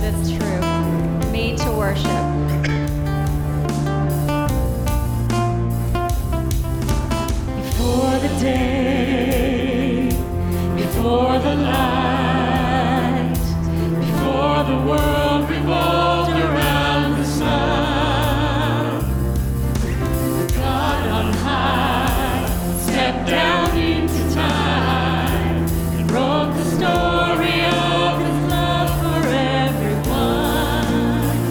is true, made to worship. Before the day, before the light, before the world revolved around the sun, God on high stepped down into time and wrote the story of His love for everyone.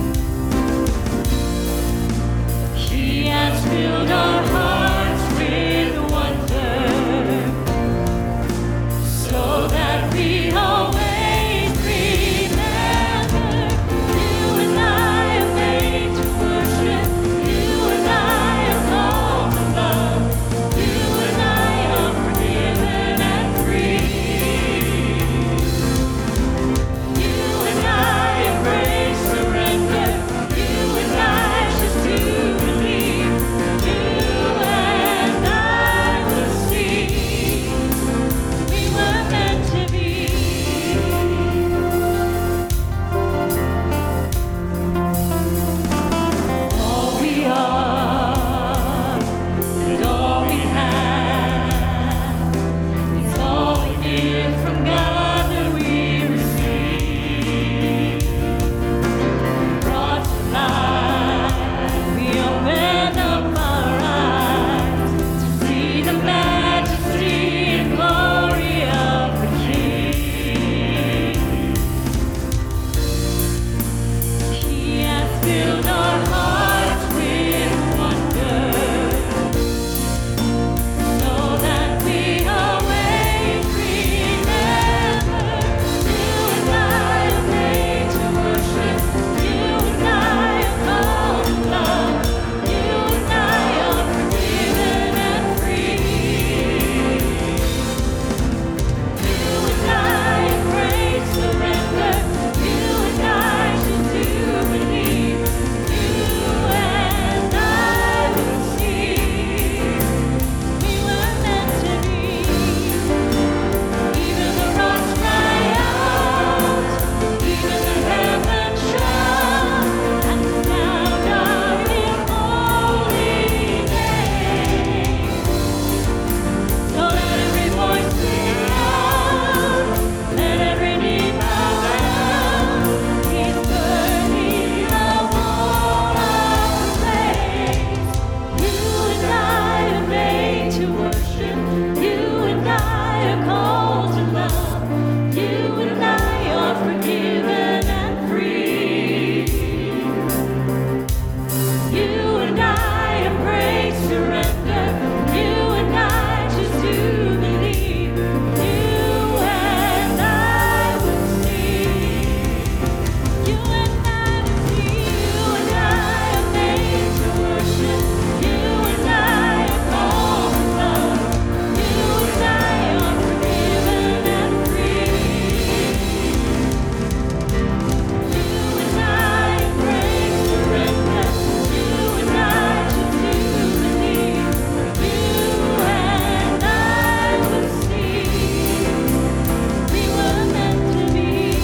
He has filled our hearts with wonder, so that we always remember. You and I are made to worship. You and I are called to love. You and I are forgiven and free. You and I embrace surrender. You and I just do believe. You and I will see. We were meant to be. All we are and all we have is all a gift from God that we receive. Brought to life, we open up our eyes to see the majesty and glory of the King. He has filled our hearts with wonder, so that we always remember. You and I are made to worship. You and I are called to love. You and I are forgiven and free. You and I embrace surrender. You and I just do believe. You and I will see. We were meant to be. Even the rocks cry out. Even the heavens shout at the sound of His holy name. So let every voice sing out, let every knee bow down. He's worthy of all our praise. You and I are made to worship. You and I are called to love. You and I are forgiven and free. You and I embrace surrender. You and I just do believe. You and I will see. You and I will see. You and I are made to worship. You and I are called to love. You and I are forgiven and free. You and I embrace surrender. You and I just do believe. You and I will see. We were meant to be.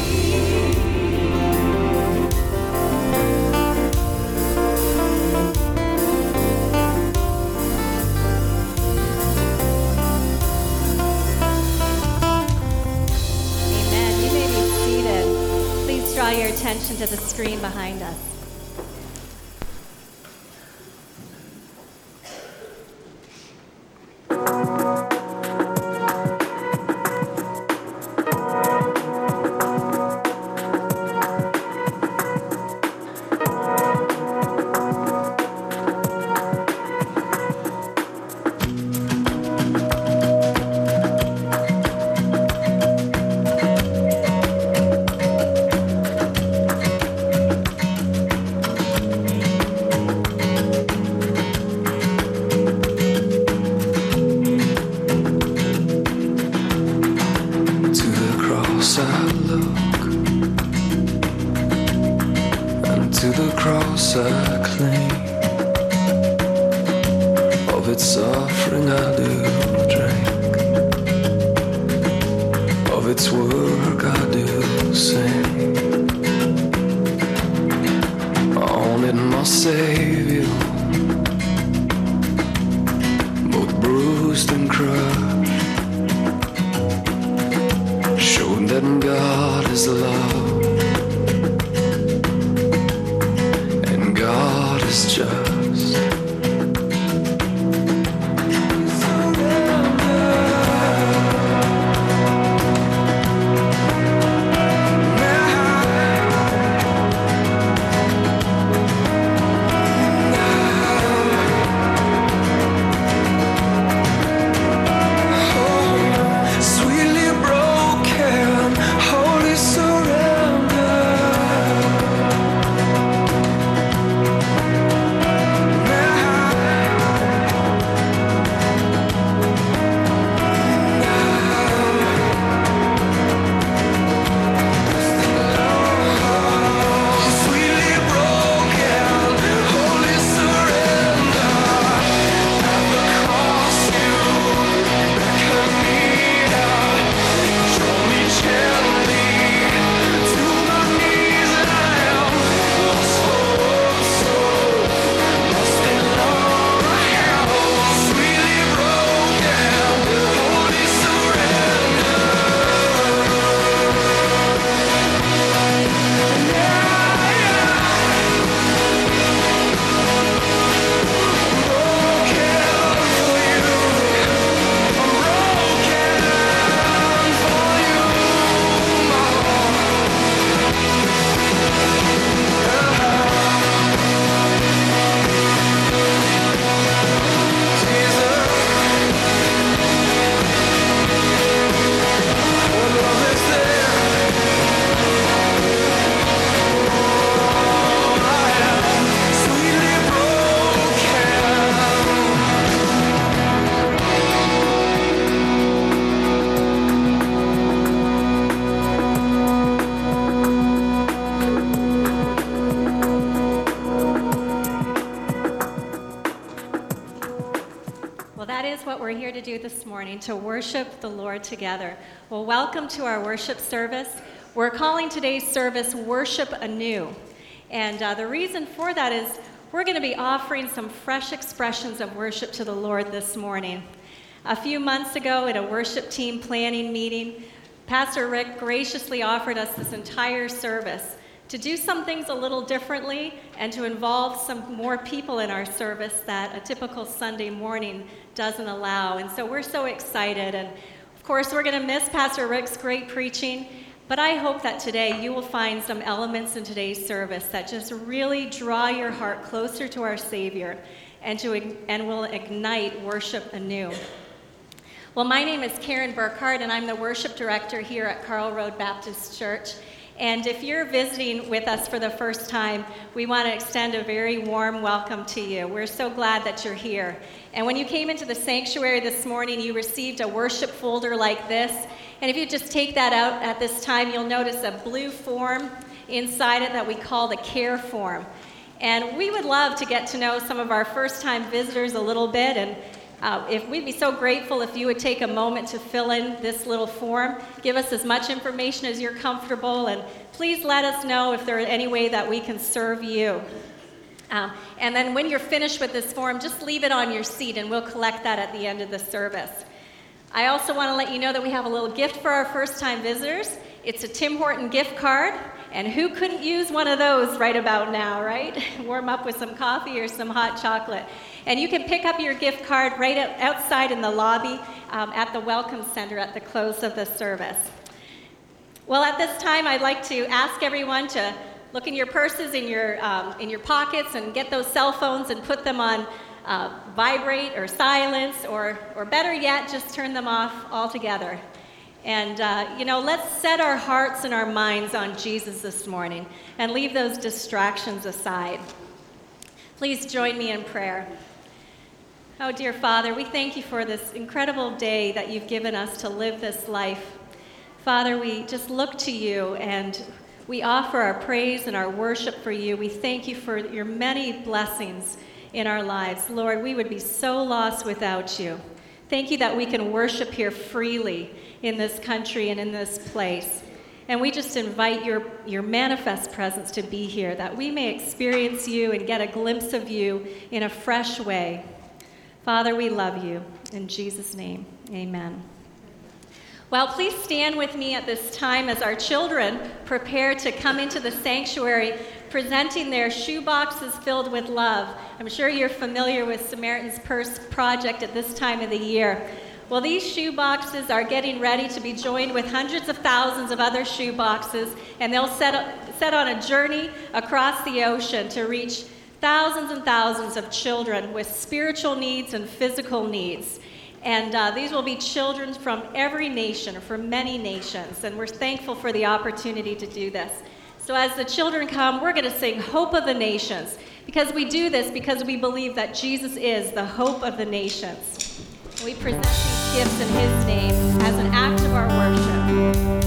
Amen. You may be seated. Please draw your attention to the screen behind us. To the cross I look, and to the cross I cling. Of its offering I do drink, of its work I do sing. our Savior, both bruised and crushed, showed that God is love and God is just. This morning to worship the Lord together. Well, welcome to our worship service. We're calling today's service Worship Anew. And the reason for that is we're going to be offering some fresh expressions of worship to the Lord this morning. A few months ago at a worship team planning meeting, Pastor Rick graciously offered us this entire service to do some things a little differently and to involve some more people in our service that a typical Sunday morning doesn't allow. And so we're so excited. And of course, we're going to miss Pastor Rick's great preaching, but I hope that today you will find some elements in today's service that just really draw your heart closer to our Savior and will ignite worship anew. Well, my name is Karen Burkhardt, and I'm the worship director here at Carl Road Baptist Church. And if you're visiting with us for the first time, we want to extend a very warm welcome to you. We're so glad that you're here. And when you came into the sanctuary this morning, you received a worship folder like this. And if you just take that out at this time, you'll notice a blue form inside it that we call the care form. And we would love to get to know some of our first-time visitors a little bit, and if we'd be so grateful if you would take a moment to fill in this little form, give us as much information as you're comfortable, and please let us know if there's any way that we can serve you. And then when you're finished with this form, just leave it on your seat, and we'll collect that at the end of the service. I also want to let you know that we have a little gift for our first-time visitors. It's a Tim Horton gift card, and who couldn't use one of those right about now, right? Warm up with some coffee or some hot chocolate. And you can pick up your gift card right outside in the lobby at the Welcome Center at the close of the service. Well, at this time, I'd like to ask everyone to look in your purses, in your pockets, and get those cell phones and put them on vibrate or silence, or better yet, just turn them off altogether. And, let's set our hearts and our minds on Jesus this morning and leave those distractions aside. Please join me in prayer. Oh, dear Father, we thank you for this incredible day that you've given us to live this life. Father, we just look to you and we offer our praise and our worship for you. We thank you for your many blessings in our lives. Lord, we would be so lost without you. Thank you that we can worship here freely in this country and in this place. And we just invite your manifest presence to be here, that we may experience you and get a glimpse of you in a fresh way. Father, we love you. In Jesus' name, amen. Well, please stand with me at this time as our children prepare to come into the sanctuary, presenting their shoe boxes filled with love. I'm sure you're familiar with Samaritan's Purse project at this time of the year. Well, these shoe boxes are getting ready to be joined with hundreds of thousands of other shoe boxes, and they'll set on a journey across the ocean to reach thousands and thousands of children with spiritual needs and physical needs. And these will be children from every nation, or from many nations, and we're thankful for the opportunity to do this. So as the children come, we're going to sing Hope of the Nations, because we do this because we believe that Jesus is the hope of the nations. We present these gifts in his name as an act of our worship.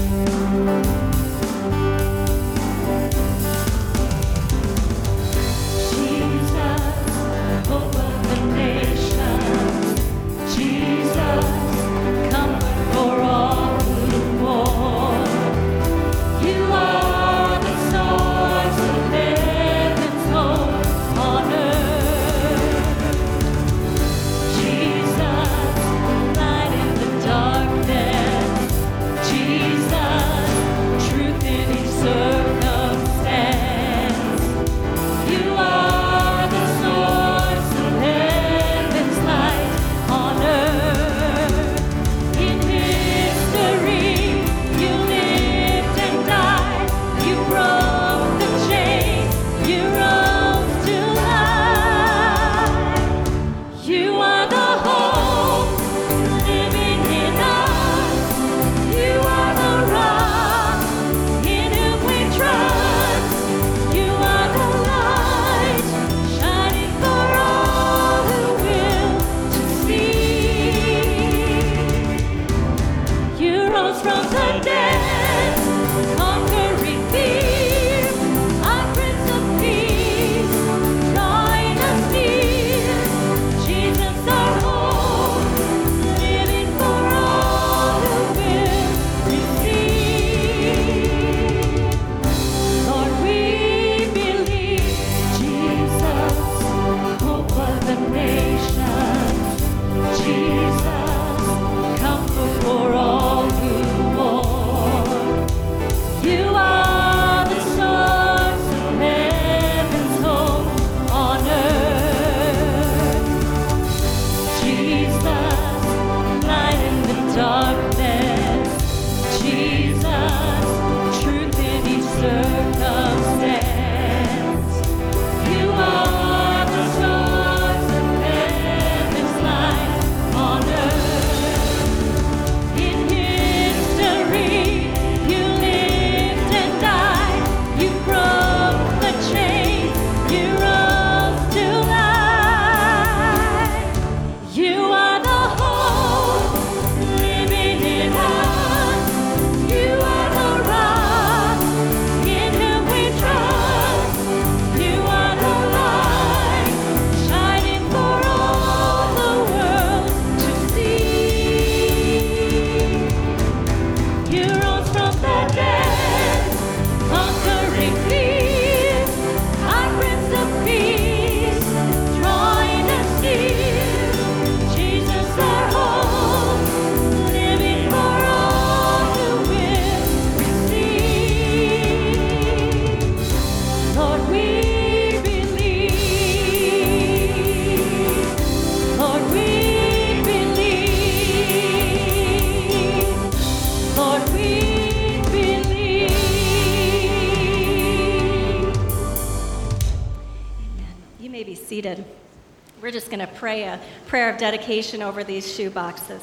Seated. We're just going to pray a prayer of dedication over these shoe boxes.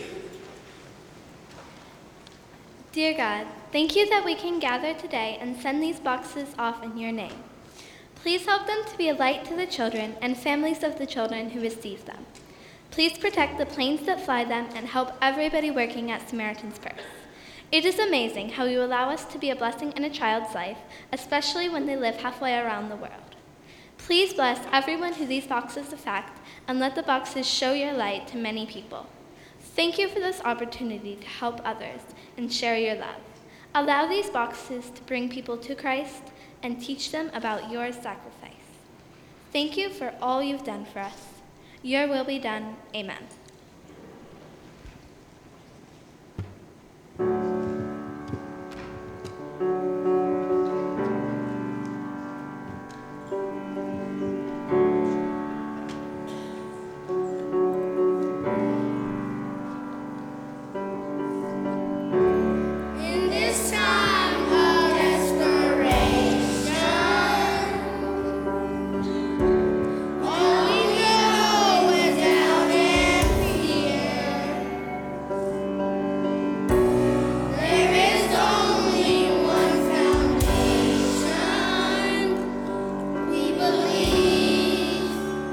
Dear God, thank you that we can gather today and send these boxes off in your name. Please help them to be a light to the children and families of the children who receive them. Please protect the planes that fly them and help everybody working at Samaritan's Purse. It is amazing how you allow us to be a blessing in a child's life, especially when they live halfway around the world. Please bless everyone who these boxes affect, and let the boxes show your light to many people. Thank you for this opportunity to help others and share your love. Allow these boxes to bring people to Christ and teach them about your sacrifice. Thank you for all you've done for us. Your will be done. Amen. In this time of desperation, all we know is doubt and fear. There is only one foundation. We believe.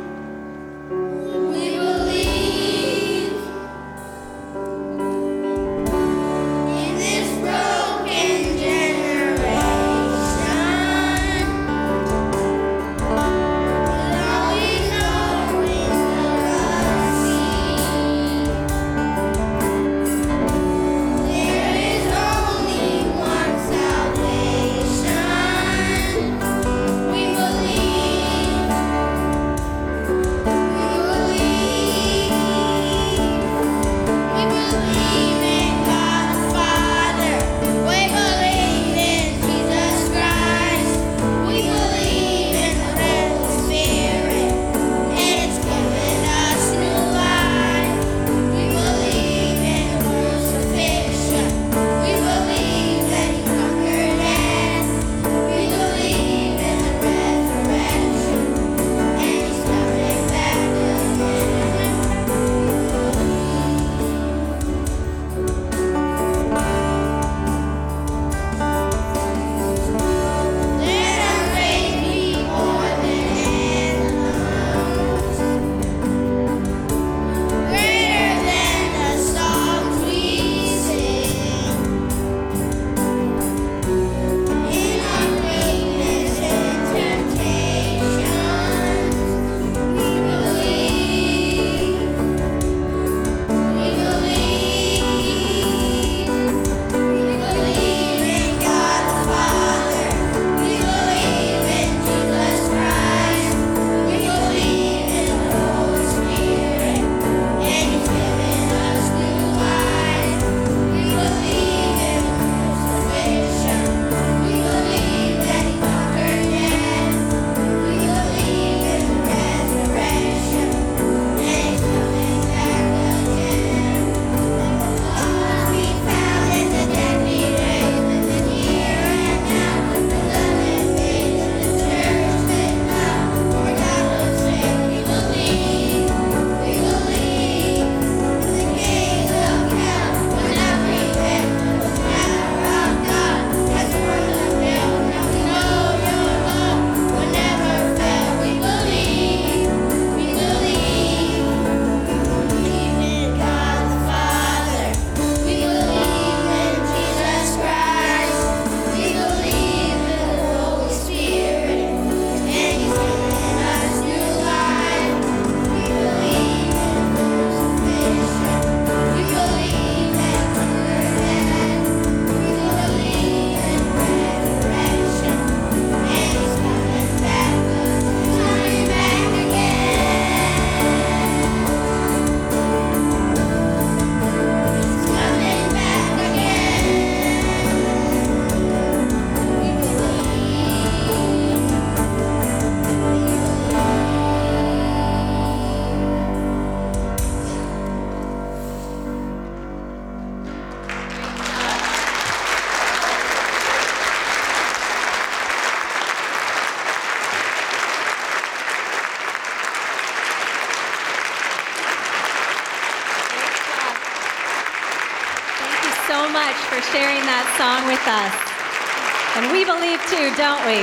We believe. In this broken generation, all we know is the sea. There is only one salvation. We believe. We believe in God the Father. We believe in Jesus Christ. We believe in the Holy Spirit, and it's given us new life. We believe in the crucifixion. We believe that He conquered death. We believe in the resurrection, and He's coming back again. Let our faith be more than anthems, greater than the songs we sing. In our weakness and temptations, we believe. We believe in God the Father. We believe in Jesus Christ. We believe in the Holy Spirit, and He's given us new life. We believe in the crucifixion. We believe that He conquered death. We believe in the resurrection, and He's coming back again. Must be found in the dead be raised in the here and now. The living faith in the church that now for God will save. We believe. We believe. The gates of hell will not prevail. The power of God has more than failed. Now we know Your love will never fail. We believe. We believe. Believe in God the Father. We believe in Jesus Christ. We believe in the Holy Spirit, and He's given us new life. We believe in the crucifixion. We believe in conquered death. We believe in resurrection, and He's coming back again. Coming back again. He's coming back again. We Thank you so much for sharing that song with us. And we believe too, don't we?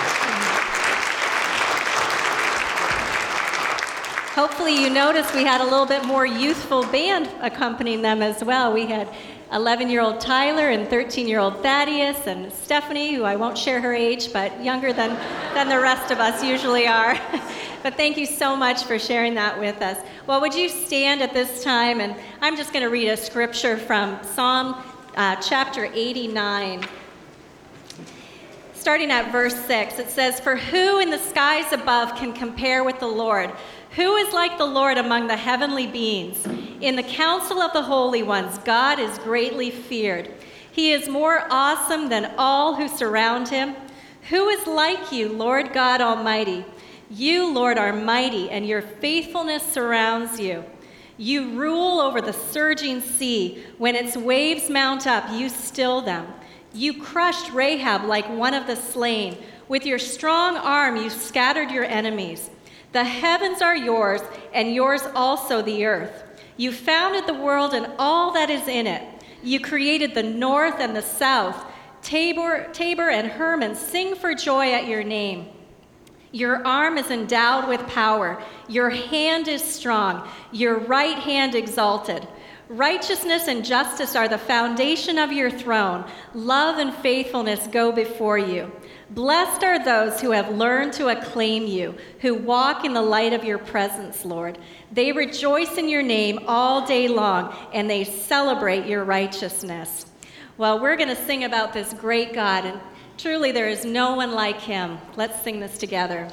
Hopefully you noticed we had a little bit more youthful band accompanying them as well. We had 11-year-old Tyler and 13-year-old Thaddeus and Stephanie, who I won't share her age, but younger than the rest of us usually are. But thank you so much for sharing that with us. Well, would you stand at this time? And I'm just going to read a scripture from Psalm chapter 89. Starting at verse 6, it says, "For who in the skies above can compare with the Lord? Who is like the Lord among the heavenly beings? In the council of the holy ones, God is greatly feared. He is more awesome than all who surround him. Who is like you, Lord God Almighty? You, Lord, are mighty, and your faithfulness surrounds you. You rule over the surging sea. When its waves mount up, you still them. You crushed Rahab like one of the slain. With your strong arm, you scattered your enemies. The heavens are yours, and yours also the earth. You founded the world and all that is in it. You created the north and the south. Tabor and Hermon sing for joy at your name. Your arm is endowed with power. Your hand is strong. Your right hand exalted. Righteousness and justice are the foundation of your throne. Love and faithfulness go before you. Blessed are those who have learned to acclaim you, who walk in the light of your presence, Lord. They rejoice in your name all day long, and they celebrate your righteousness." Well, we're going to sing about this great God, and truly there is no one like him. Let's sing this together.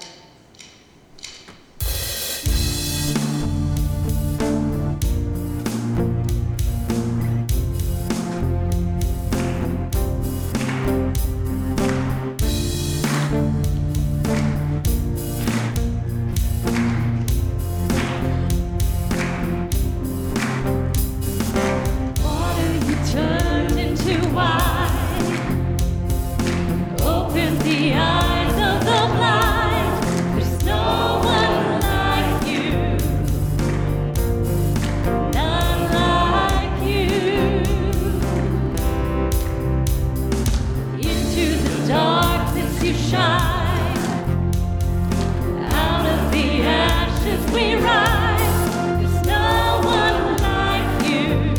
Open the eyes of the blind. There's no one like you, none like you. Into the darkness you shine. Out of the ashes we rise. There's no one like you.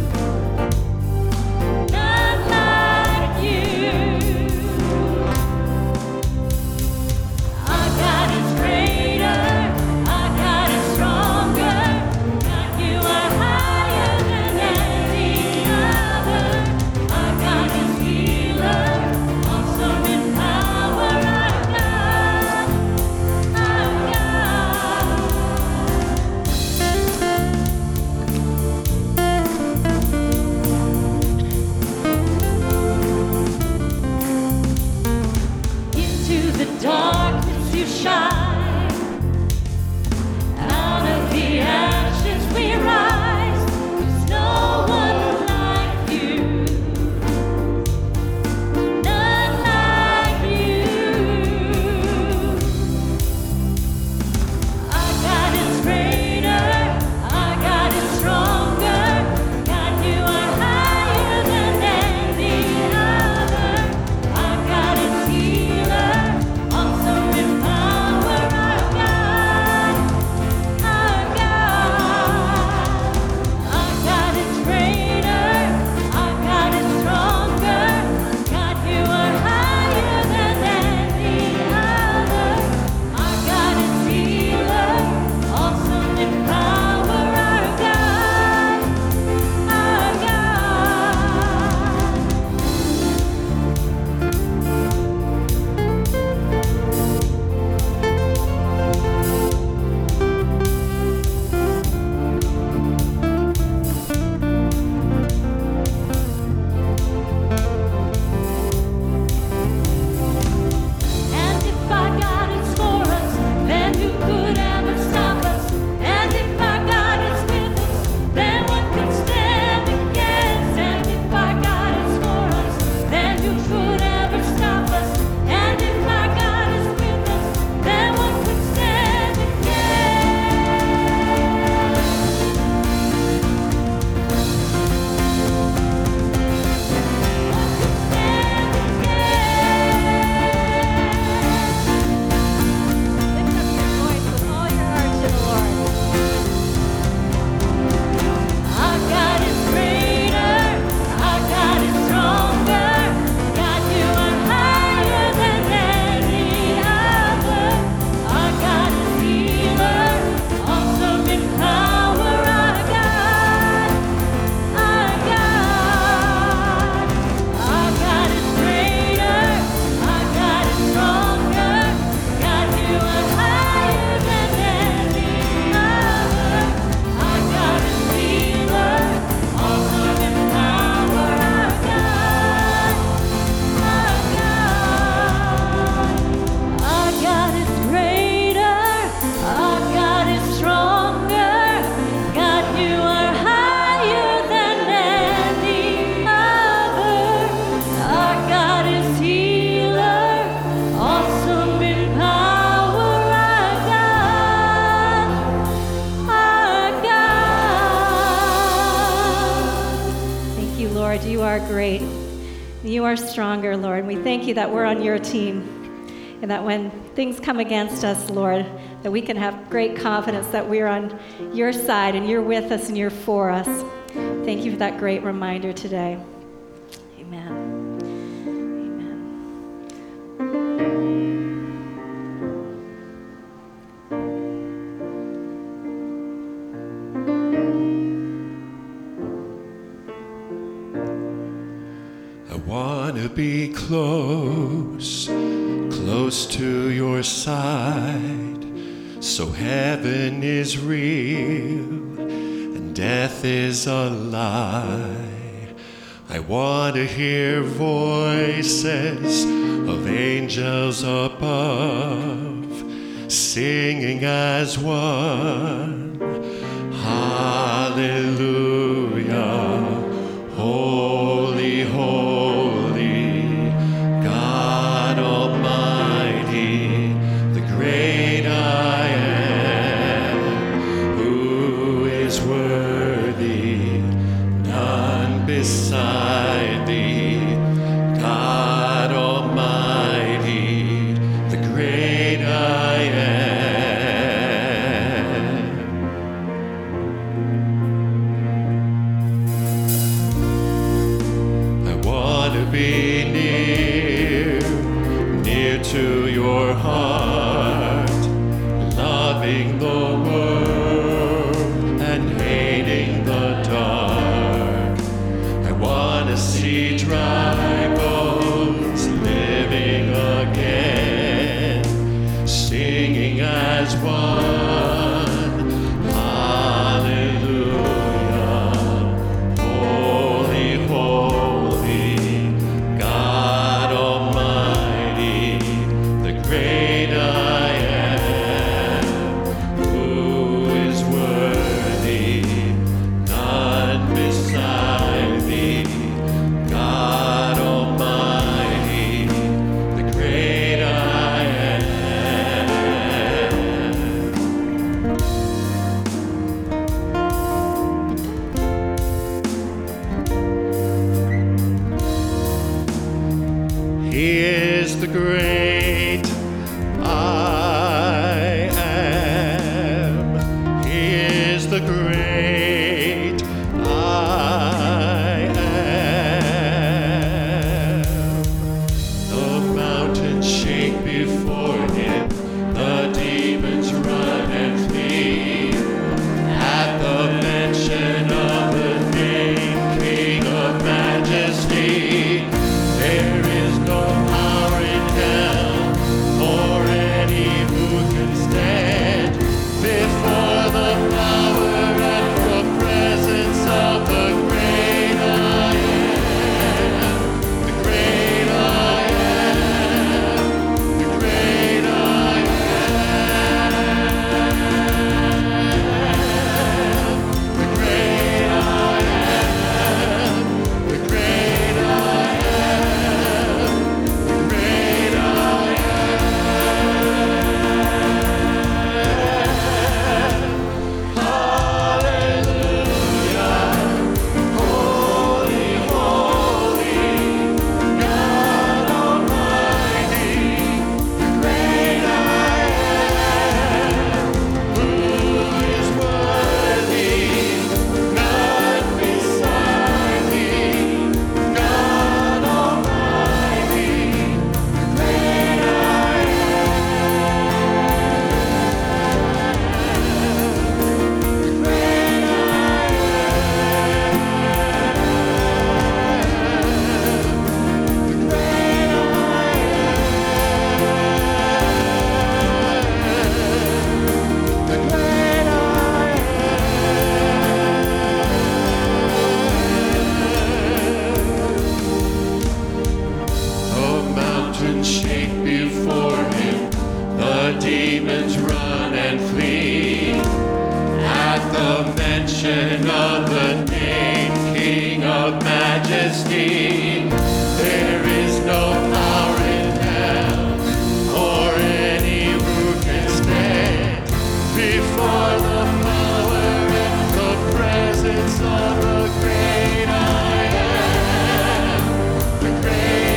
Darkness you shine. Out of the ashes we rise. There's no one like you, none like you. Our God is greater, our God is stronger. God, you are higher than any other. Our God is healer. Also in power. more stronger, Lord. And we thank you that we're on your team and that when things come against us, Lord, that we can have great confidence that we're on your side and you're with us and you're for us. Thank you for that great reminder today. Amen. I want to be close to your side, so heaven is real and death is a lie. I want to hear voices of angels above, singing as one, hallelujah, holy, holy, God Almighty, the great I am, who is worthy, none beside thee, God Almighty, the great I am. I want to be near to your heart, loving the world and hating the dark. I want to see dry bones living again, singing as one, hallelujah, holy, holy, God Almighty, the great I am, who is worthy, none beside thee, God Almighty, the great I am. He is the great I am. He is the great I am. The mountains shake before him, the demons run and flee. At the mention of the name, King of Majesty, there is no power in hell or any who can stand before the power and the presence of the great I am, the great I am, the great I am, the great I am, the great I am, the great I am. Hallelujah, holy, holy, God Almighty, the great I am, who is worthy, none beside thee, God Almighty, the great I The mountains shake before him, the demons run and flee. At the mention of the name, King of Majesty, there is no power in hell or any who can stand before the power and the presence of the great I am, the great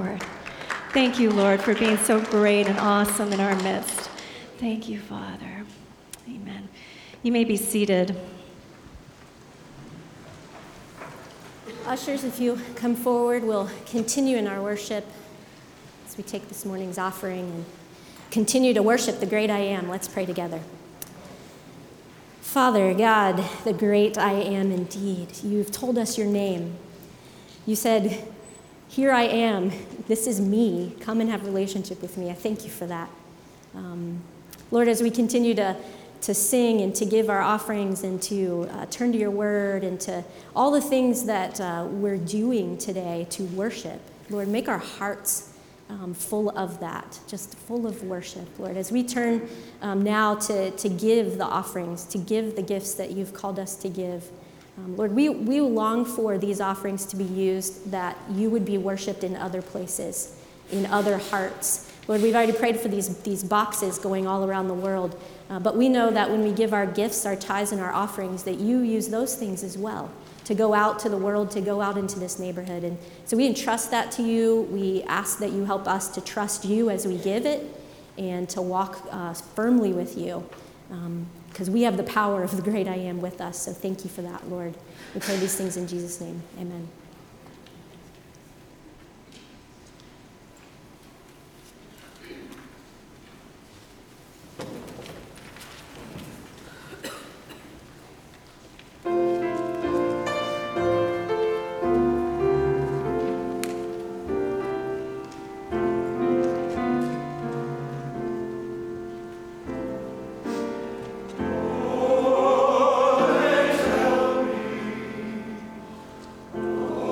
Lord. Thank you, Lord, for being so great and awesome in our midst. Thank you, Father. Amen. You may be seated. Ushers, if you come forward, we'll continue in our worship as we take this morning's offering and continue to worship the great I am. Let's pray together. Father, God, the great I am indeed. You've told us your name. You said, here I am. This is me. Come and have a relationship with me. I thank you for that. Lord, as we continue to sing and to give our offerings and to turn to your word and to all the things that we're doing today to worship, Lord, make our hearts full of that, just full of worship, Lord. As we turn now to give the offerings, to give the gifts that you've called us to give, Lord, we long for these offerings to be used that you would be worshiped in other places, in other hearts. Lord, we've already prayed for these boxes going all around the world, but we know that when we give our gifts, our tithes, and our offerings, that you use those things as well to go out to the world, to go out into this neighborhood. And so we entrust that to you. We ask that you help us to trust you as we give it and to walk firmly with you, because we have the power of the great I am with us. So thank you for that, Lord. We pray these things in Jesus' name. Amen. Oh,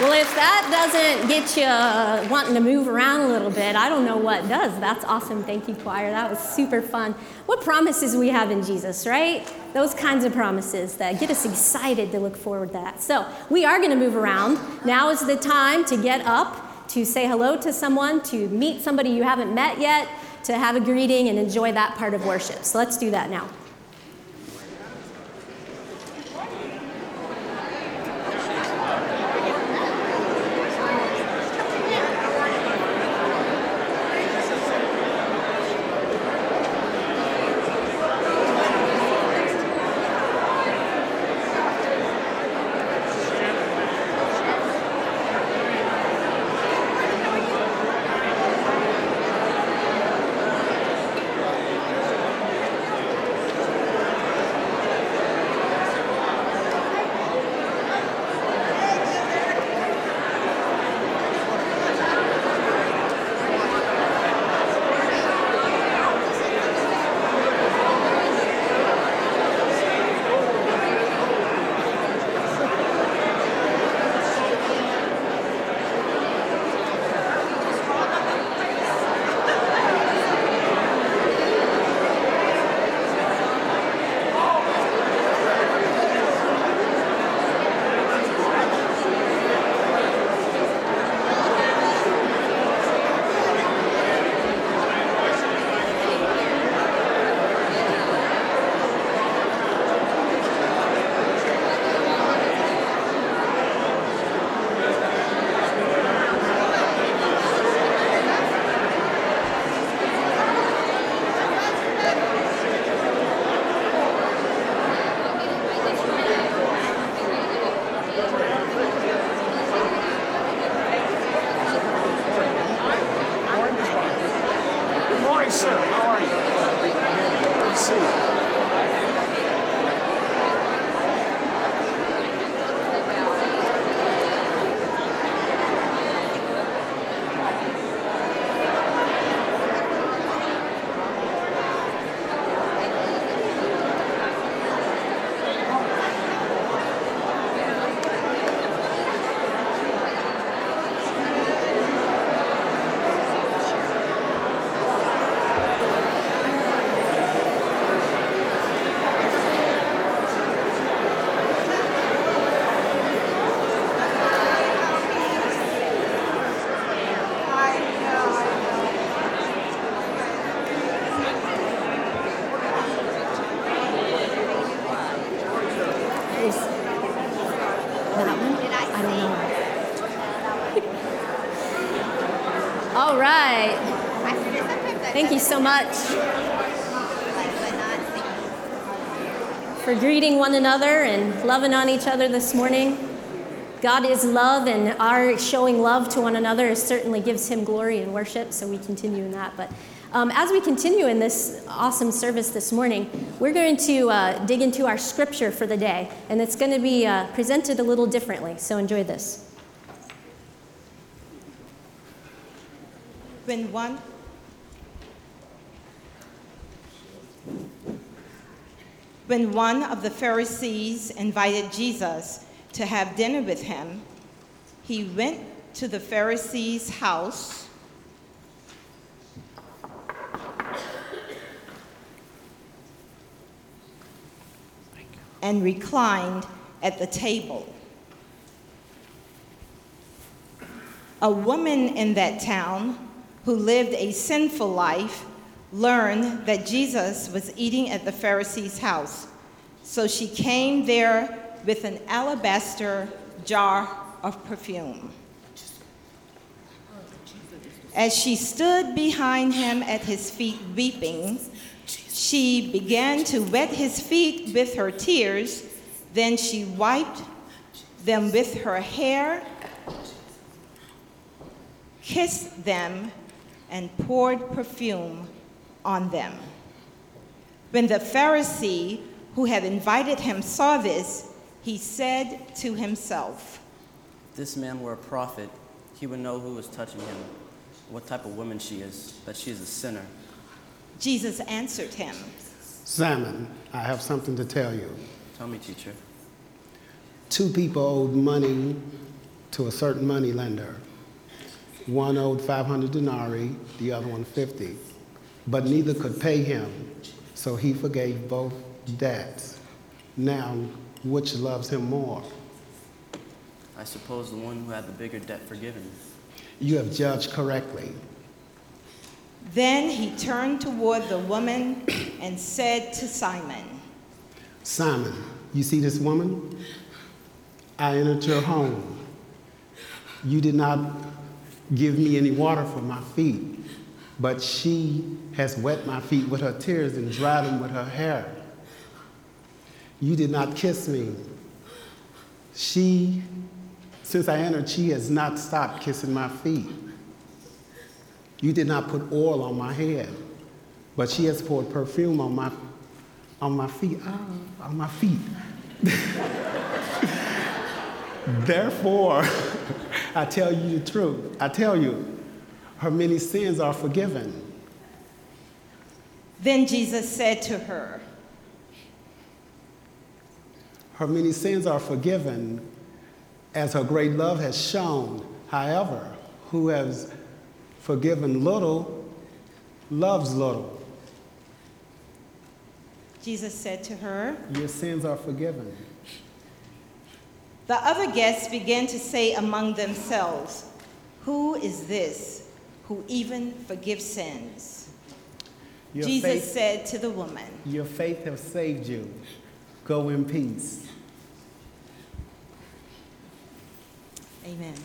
Well, if that doesn't get you wanting to move around a little bit, I don't know what does. That's awesome. Thank you, choir. That was super fun. What promises we have in Jesus, right? Those kinds of promises that get us excited to look forward to that. So we are going to move around. Now is the time to get up, to say hello to someone, to meet somebody you haven't met yet, to have a greeting and enjoy that part of worship. So let's do that now. All right. Thank you so much for greeting one another and loving on each other this morning. God is love, and our showing love to one another certainly gives him glory and worship, so we continue in that. But as we continue in this awesome service this morning, we're going to dig into our scripture for the day, and it's going to be presented a little differently, so enjoy this. When one of the Pharisees invited Jesus to have dinner with him, he went to the Pharisee's house and reclined at the table. A woman in that town who lived a sinful life learned that Jesus was eating at the Pharisee's house. So she came there with an alabaster jar of perfume. As she stood behind him at his feet weeping, she began to wet his feet with her tears. Then she wiped them with her hair, kissed them, and poured perfume on them. When the Pharisee who had invited him saw this, he said to himself, "If this man were a prophet, he would know who was touching him, what type of woman she is, that she is a sinner." Jesus answered him, "Simon, I have something to tell you. Tell me, teacher. 2 people owed money to a certain money lender. One owed 500 denarii, the other one 50. But neither could pay him, so he forgave both debts. Now, which loves him more? I suppose the one who had the bigger debt forgiven. You have judged correctly. Then he turned toward the woman and said to Simon, Simon, you see this woman? I entered your home. You did not give me any water for my feet, but she has wet my feet with her tears and dried them with her hair. You did not kiss me. Since I entered, she has not stopped kissing my feet. You did not put oil on my head, but she has poured perfume on my feet. On my feet. Therefore, I tell you the truth. I tell you, her many sins are forgiven. Then Jesus said to her, Her many sins are forgiven, as her great love has shown. However, who has forgiven little loves little. Jesus said to her, Your sins are forgiven. The other guests began to say among themselves, Who is this who even forgives sins? Jesus said to the woman, Your faith has saved you. Go in peace. Amen.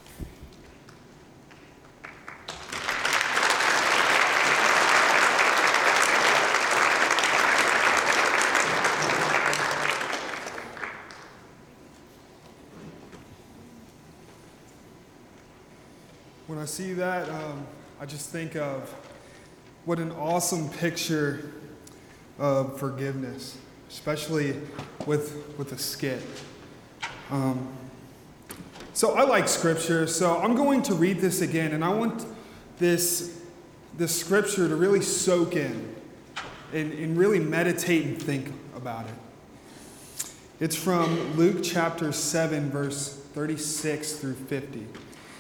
When I see that, I just think of what an awesome picture of forgiveness, especially with a skit. So I like scripture, so I'm going to read this again, and I want this scripture to really soak in and really meditate and think about it. It's from Luke chapter 7, verse 36 through 50.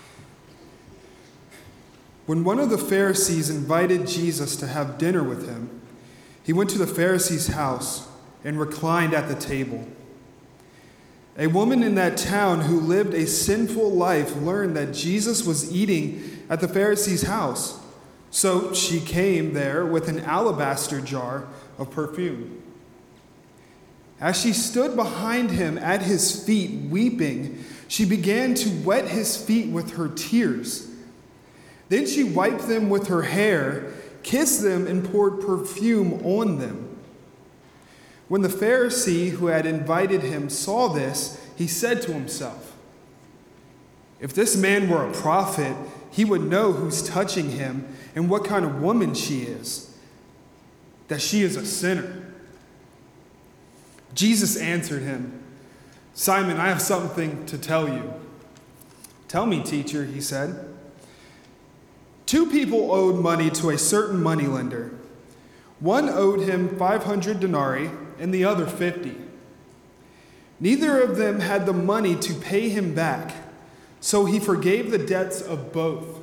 When one of the Pharisees invited Jesus to have dinner with him, he went to the Pharisee's house and reclined at the table. A woman in that town who lived a sinful life learned that Jesus was eating at the Pharisee's house. So she came there with an alabaster jar of perfume. As she stood behind him at his feet weeping, she began to wet his feet with her tears. Then she wiped them with her hair, kissed them, and poured perfume on them. When the Pharisee who had invited him saw this, he said to himself, If this man were a prophet, he would know who's touching him and what kind of woman she is, that she is a sinner. Jesus answered him, Simon, I have something to tell you. Tell me, teacher, he said. 2 people owed money to a certain moneylender. One owed him 500 denarii and the other 50. Neither of them had the money to pay him back, so he forgave the debts of both.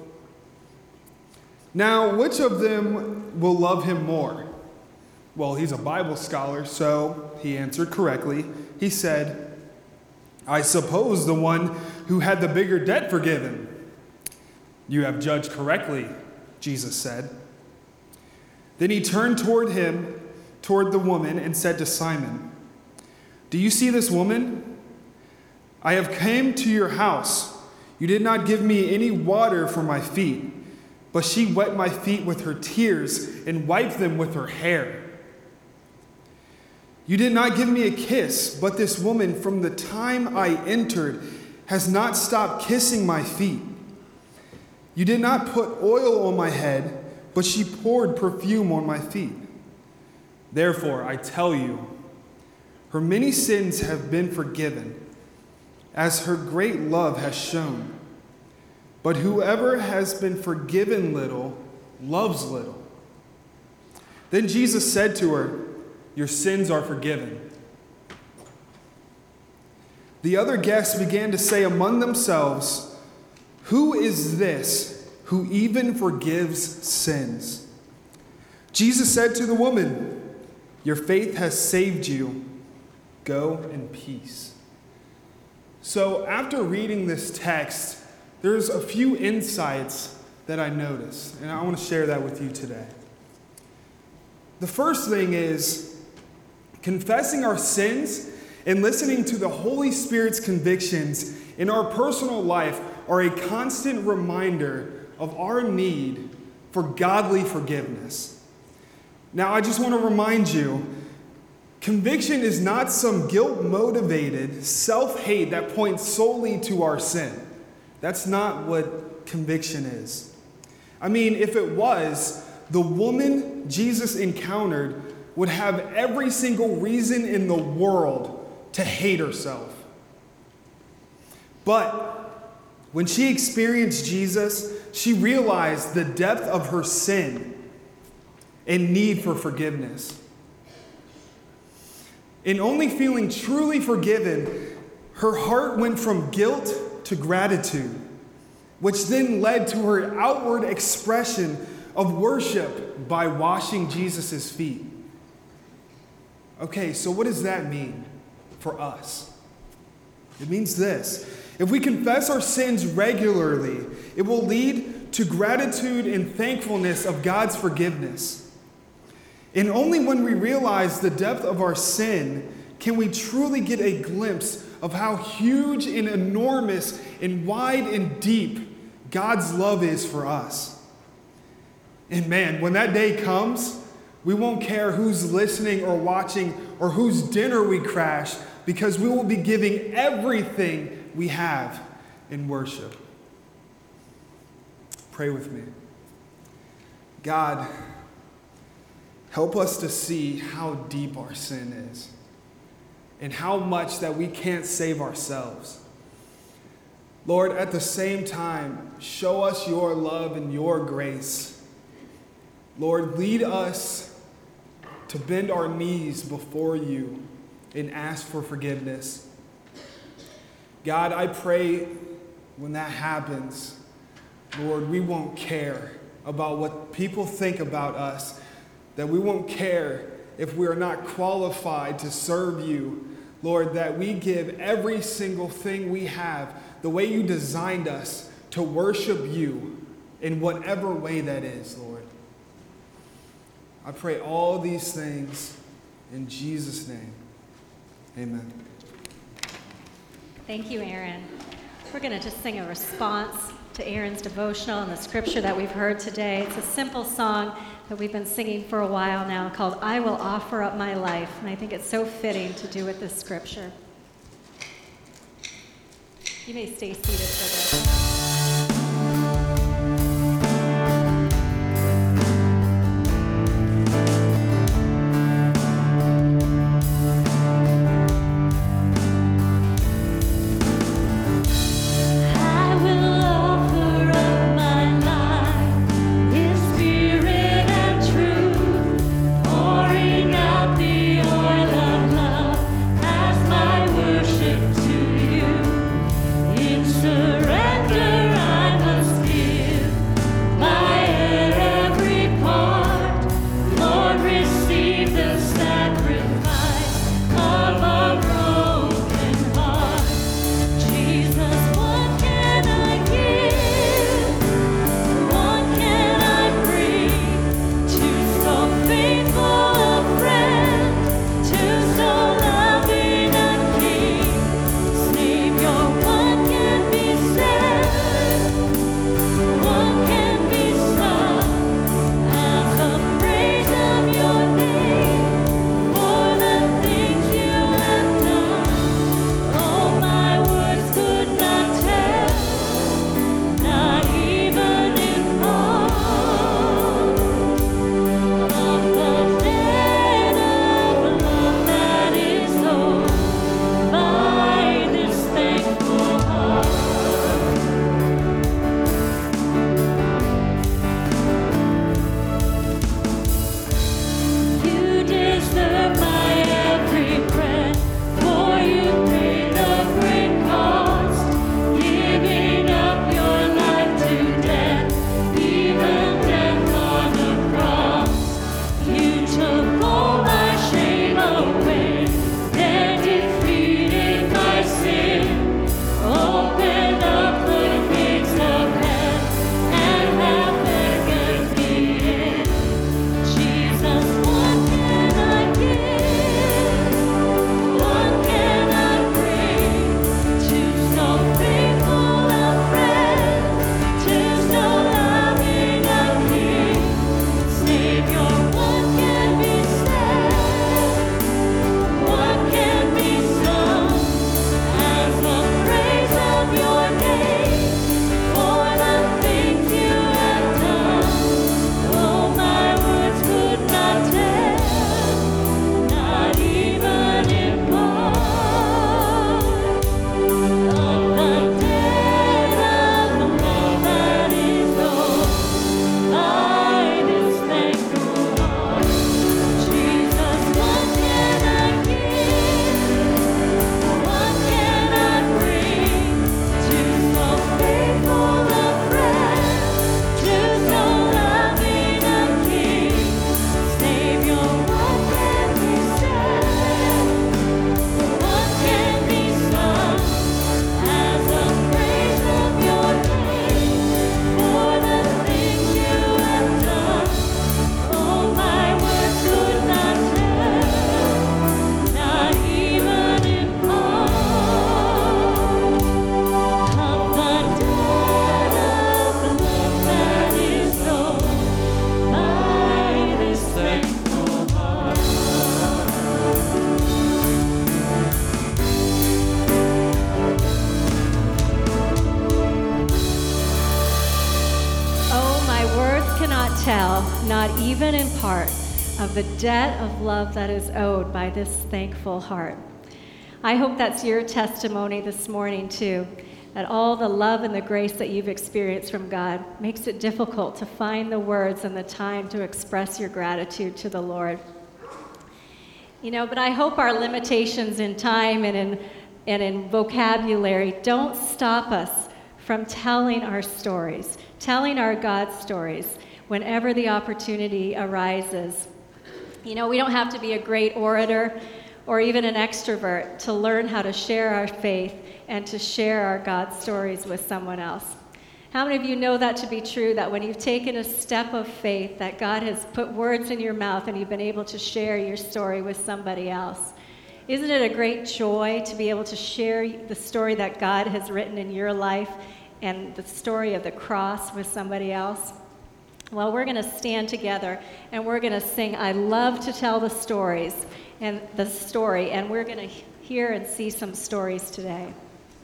Now, which of them will love him more? Well, he's a Bible scholar, so he answered correctly. He said, I suppose the one who had the bigger debt forgiven. You have judged correctly, Jesus said. Then he turned toward the woman, and said to Simon, Do you see this woman? I have come to your house. You did not give me any water for my feet, but she wet my feet with her tears and wiped them with her hair. You did not give me a kiss, but this woman from the time I entered has not stopped kissing my feet. You did not put oil on my head, but she poured perfume on my feet. Therefore, I tell you, her many sins have been forgiven, as her great love has shown. But whoever has been forgiven little loves little. Then Jesus said to her, Your sins are forgiven. The other guests began to say among themselves, "Who is this who even forgives sins?" Jesus said to the woman, "Your faith has saved you. Go in peace." So after reading this text, there's a few insights that I noticed, and I want to share that with you today. The first thing is confessing our sins and listening to the Holy Spirit's convictions in our personal life are a constant reminder of our need for godly forgiveness. Now, I just want to remind you, conviction is not some guilt-motivated self-hate that points solely to our sin. That's not what conviction is. I mean, if it was, the woman Jesus encountered would have every single reason in the world to hate herself. But when she experienced Jesus, she realized the depth of her sin and need for forgiveness. In only feeling truly forgiven, her heart went from guilt to gratitude, which then led to her outward expression of worship by washing Jesus' feet. Okay, so what does that mean for us? It means this: if we confess our sins regularly, it will lead to gratitude and thankfulness of God's forgiveness. And only when we realize the depth of our sin can we truly get a glimpse of how huge and enormous and wide and deep God's love is for us. And man, when that day comes, we won't care who's listening or watching or whose dinner we crash, because we will be giving everything we have in worship. Pray with me. God, help us to see how deep our sin is and how much that we can't save ourselves. Lord, at the same time, show us your love and your grace. Lord, lead us to bend our knees before you and ask for forgiveness. God, I pray when that happens, Lord, we won't care about what people think about us, that we won't care if we are not qualified to serve you. Lord, that we give every single thing we have, the way you designed us, to worship you in whatever way that is, Lord. I pray all these things in Jesus' name. Amen. Thank you, Aaron. We're going to just sing a response to Aaron's devotional and the scripture that we've heard today. It's a simple song that we've been singing for a while now called "I Will Offer Up My Life," and I think it's so fitting to do with this scripture. You may stay seated for this. Surrender. not even in part, of the debt of love that is owed by this thankful heart. I hope that's your testimony this morning, too, that all the love and the grace that you've experienced from God makes it difficult to find the words and the time to express your gratitude to the Lord. But I hope our limitations in time and in vocabulary don't stop us from telling our stories, telling our God stories whenever the opportunity arises. We don't have to be a great orator or even an extrovert to learn how to share our faith and to share our God stories with someone else. How many of you know that to be true, that when you've taken a step of faith, that God has put words in your mouth and you've been able to share your story with somebody else? Isn't it a great joy to be able to share the story that God has written in your life and the story of the cross with somebody else? Well, we're going to stand together and we're going to sing I Love to Tell the Stories and the story, and we're going to hear and see some stories today.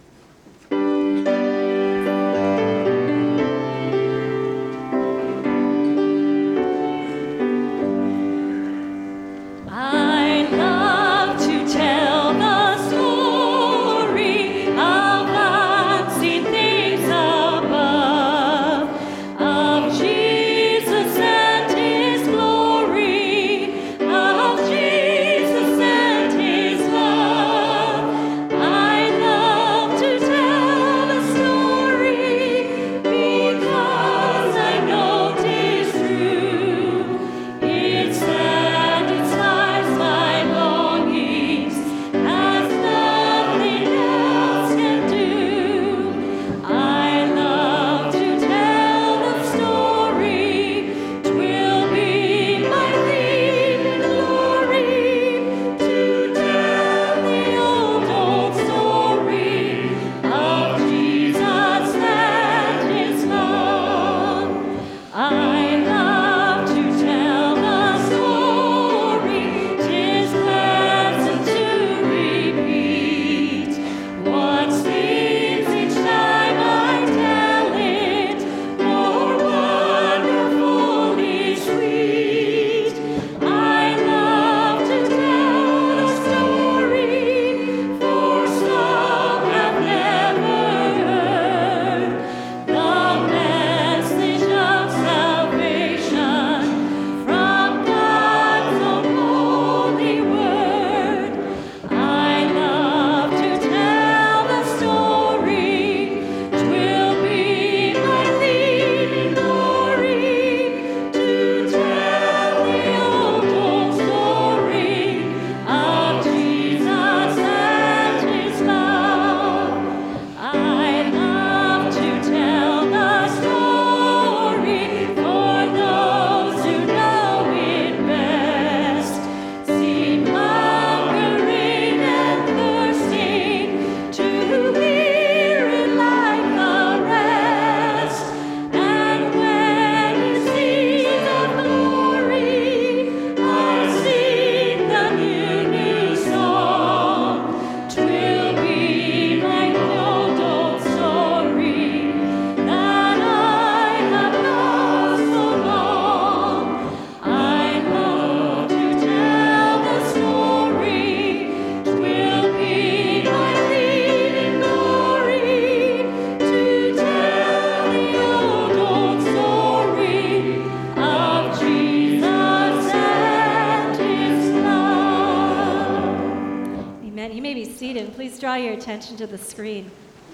Draw your attention to the screen.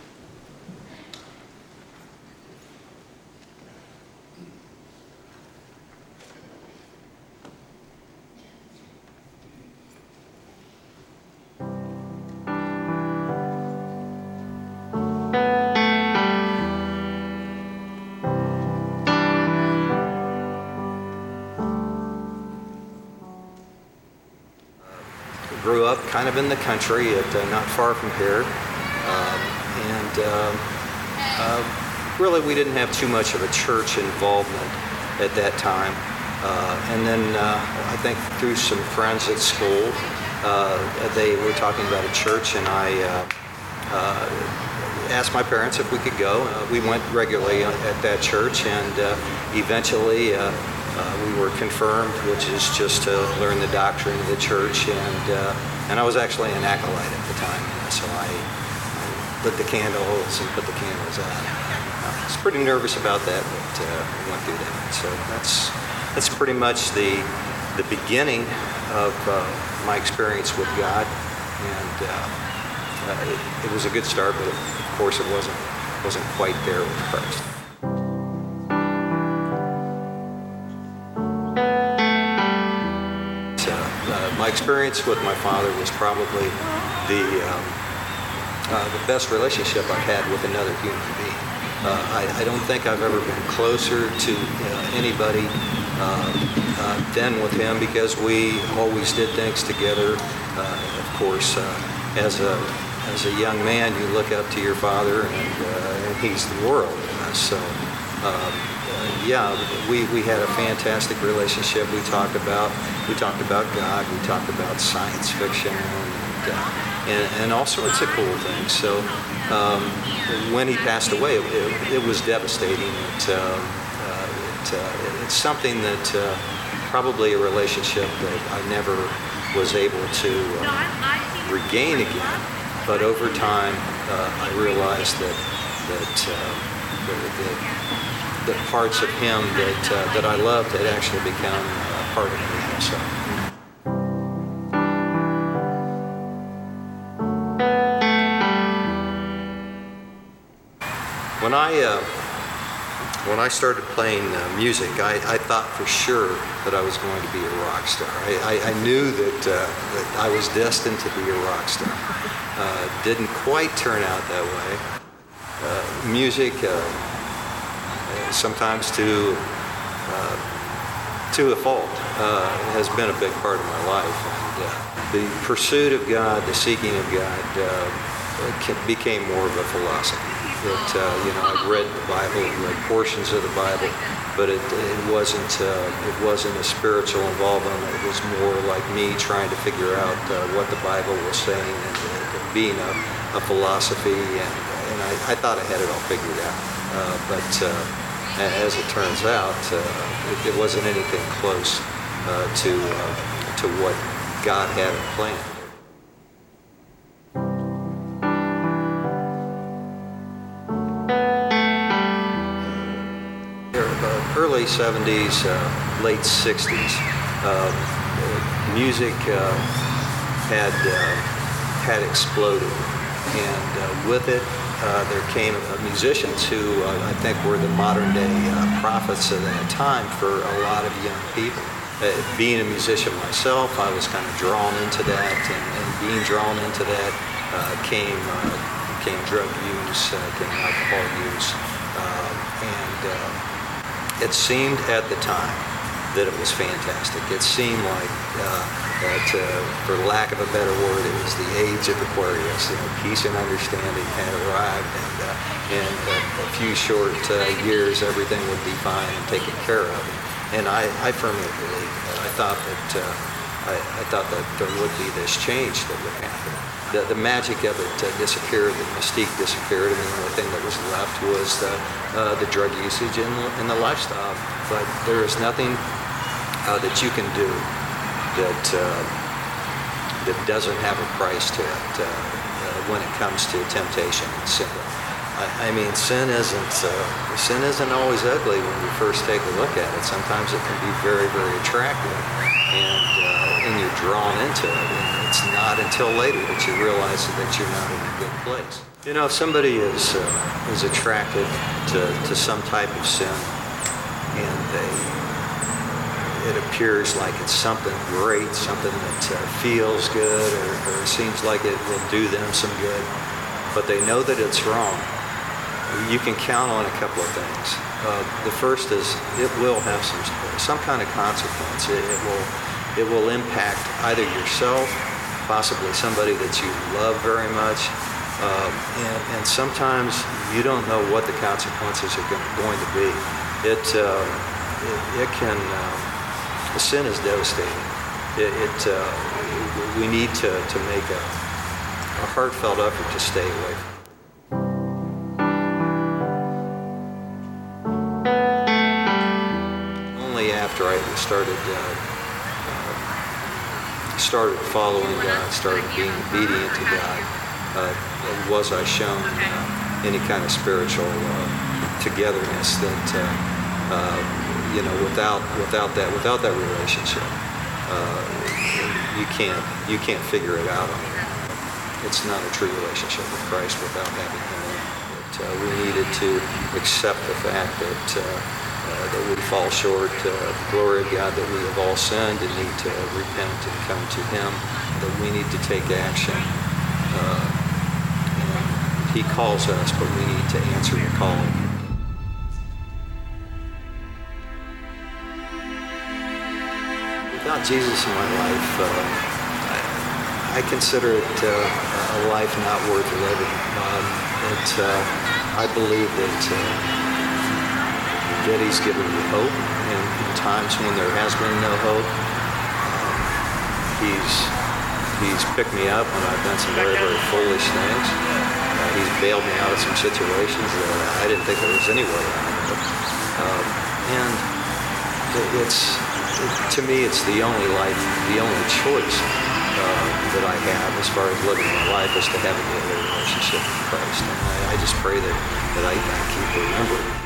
Grew up kind of in the country, not far from here, really we didn't have too much of a church involvement at that time. And then I think through some friends at school, they were talking about a church, and I asked my parents if we could go. We went regularly at that church, and eventually We were confirmed, which is just to learn the doctrine of the church, and I was actually an acolyte at the time, so I lit the candles and put the candles out. I was pretty nervous about that, but went through that. So that's pretty much the beginning of my experience with God, and it was a good start, but of course it wasn't quite there with Christ. My experience with my father was probably the best relationship I've had with another human being. I don't think I've ever been closer to anybody than with him, because we always did things together. Of course, as a young man, you look up to your father, and he's the world. We had a fantastic relationship. We talked about God. We talked about science fiction and all sorts of cool things. So when he passed away, it was devastating. It's something that probably a relationship that I never was able to regain again. But over time, I realized that the parts of him that I loved had actually become part of me also. When I started playing music, I thought for sure that I was going to be a rock star. I knew that I was destined to be a rock star. Didn't quite turn out that way. Music, sometimes to a fault, has been a big part of my life. And the pursuit of God, the seeking of God, became more of a philosophy. I've read the Bible, read portions of the Bible, but it wasn't a spiritual involvement. It was more like me trying to figure out what the Bible was saying, and being a philosophy. And I thought I had it all figured out, but as it turns out, it wasn't anything close to what God had planned. Early 70s, late 60s, music had exploded, and with it there came musicians who I think were the modern day prophets of that time for a lot of young people. Being a musician myself, I was kind of drawn into that, and being drawn into that came drug use, came alcohol use, and it seemed at the time that it was fantastic. It seemed like that, for lack of a better word, it was the age of Aquarius. Peace and understanding had arrived, and in a few short years, everything would be fine and taken care of. And I firmly believe that. I thought that there would be this change that would happen. The magic of it disappeared, the mystique disappeared, and the only thing that was left was the drug usage and the lifestyle. But there is nothing that you can do that doesn't have a price to it when it comes to temptation and sin. I mean, sin isn't always ugly when you first take a look at it. Sometimes it can be very, very attractive, and you're drawn into it. And it's not until later that you realize that you're not in a good place. If somebody is attracted to some type of sin, and it appears like it's something great, something that feels good, or seems like it will do them some good, but they know that it's wrong, you can count on a couple of things. The first is it will have some kind of consequence. It will impact either yourself, possibly somebody that you love very much, and sometimes you don't know what the consequences are going to be. Sin is devastating. We need to make a heartfelt effort to stay away from it. after I started following God, started being obedient to God, was I shown any kind of spiritual togetherness that without that relationship, you can't figure it out on your own. It's not a true relationship with Christ without having Him in it. But we needed to accept the fact that we fall short of the glory of God, that we have all sinned and need to repent and come to Him, that we need to take action. And He calls us, but we need to answer the call. Without Jesus in my life, I consider it a life not worth living. I believe that He's given me hope in times when there has been no hope. He's picked me up when I've done some very, very foolish things. He's bailed me out of some situations that I didn't think there was any way out of. And to me, it's the only life, the only choice that I have as far as living my life is to have a daily relationship with Christ. And I just pray that I keep remembering.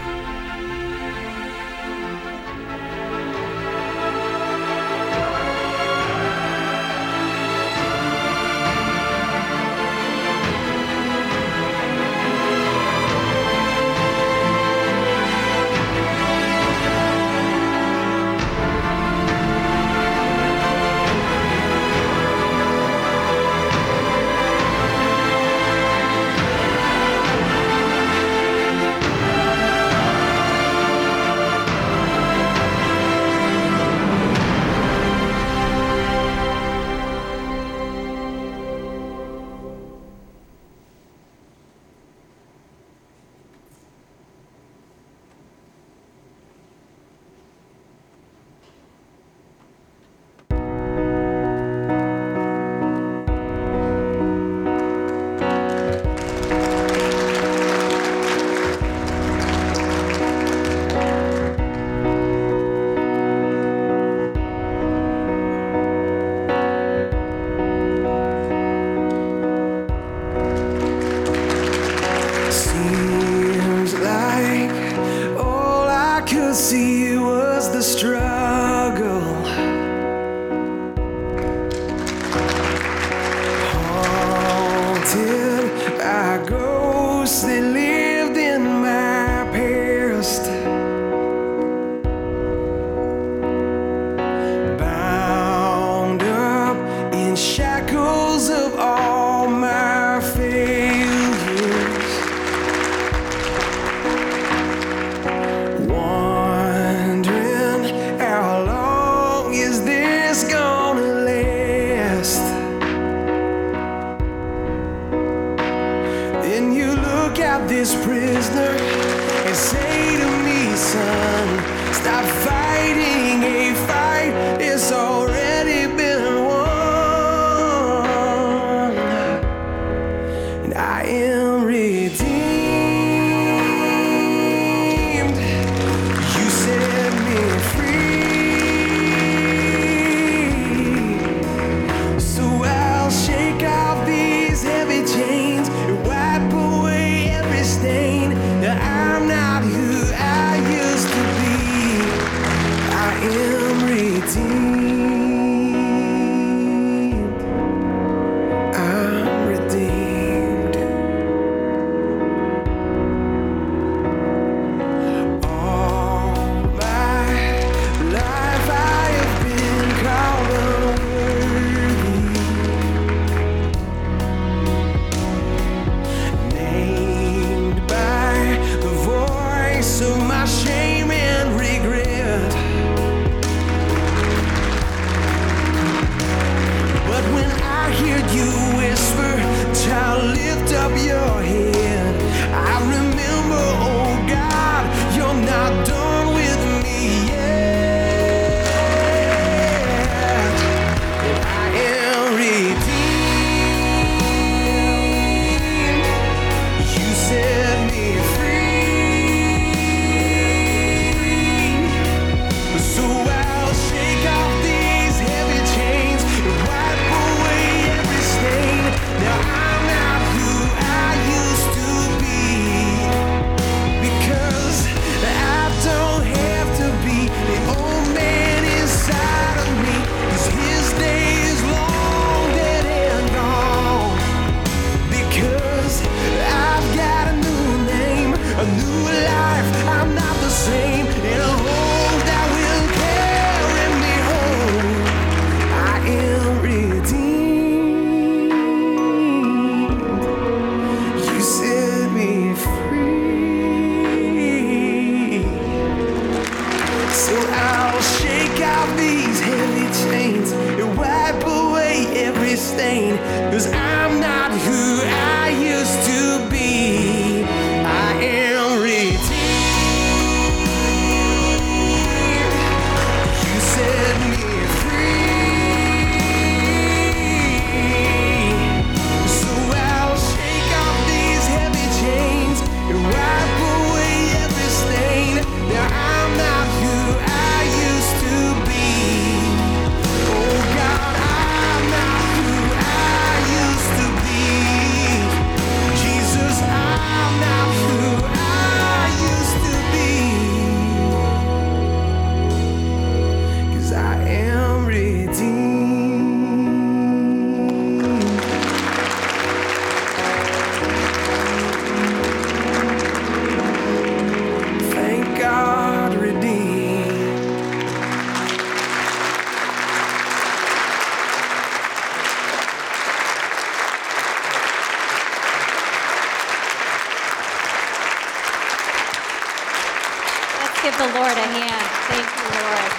give the Lord a hand. Thank you, Lord.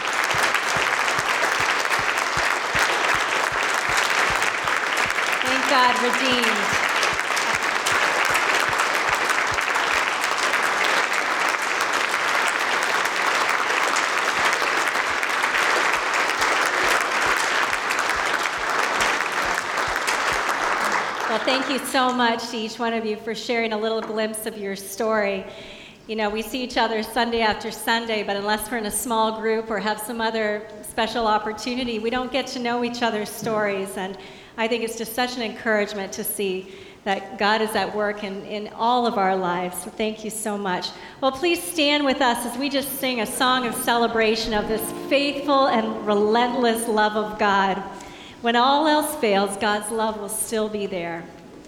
Thank God, redeemed. Well, thank you so much to each one of you for sharing a little glimpse of your story. You know, we see each other Sunday after Sunday, but unless we're in a small group or have some other special opportunity, we don't get to know each other's stories. And I think it's just such an encouragement to see that God is at work in all of our lives. So thank you so much. Well, please stand with us as we just sing a song of celebration of this faithful and relentless love of God. When all else fails, God's love will still be there.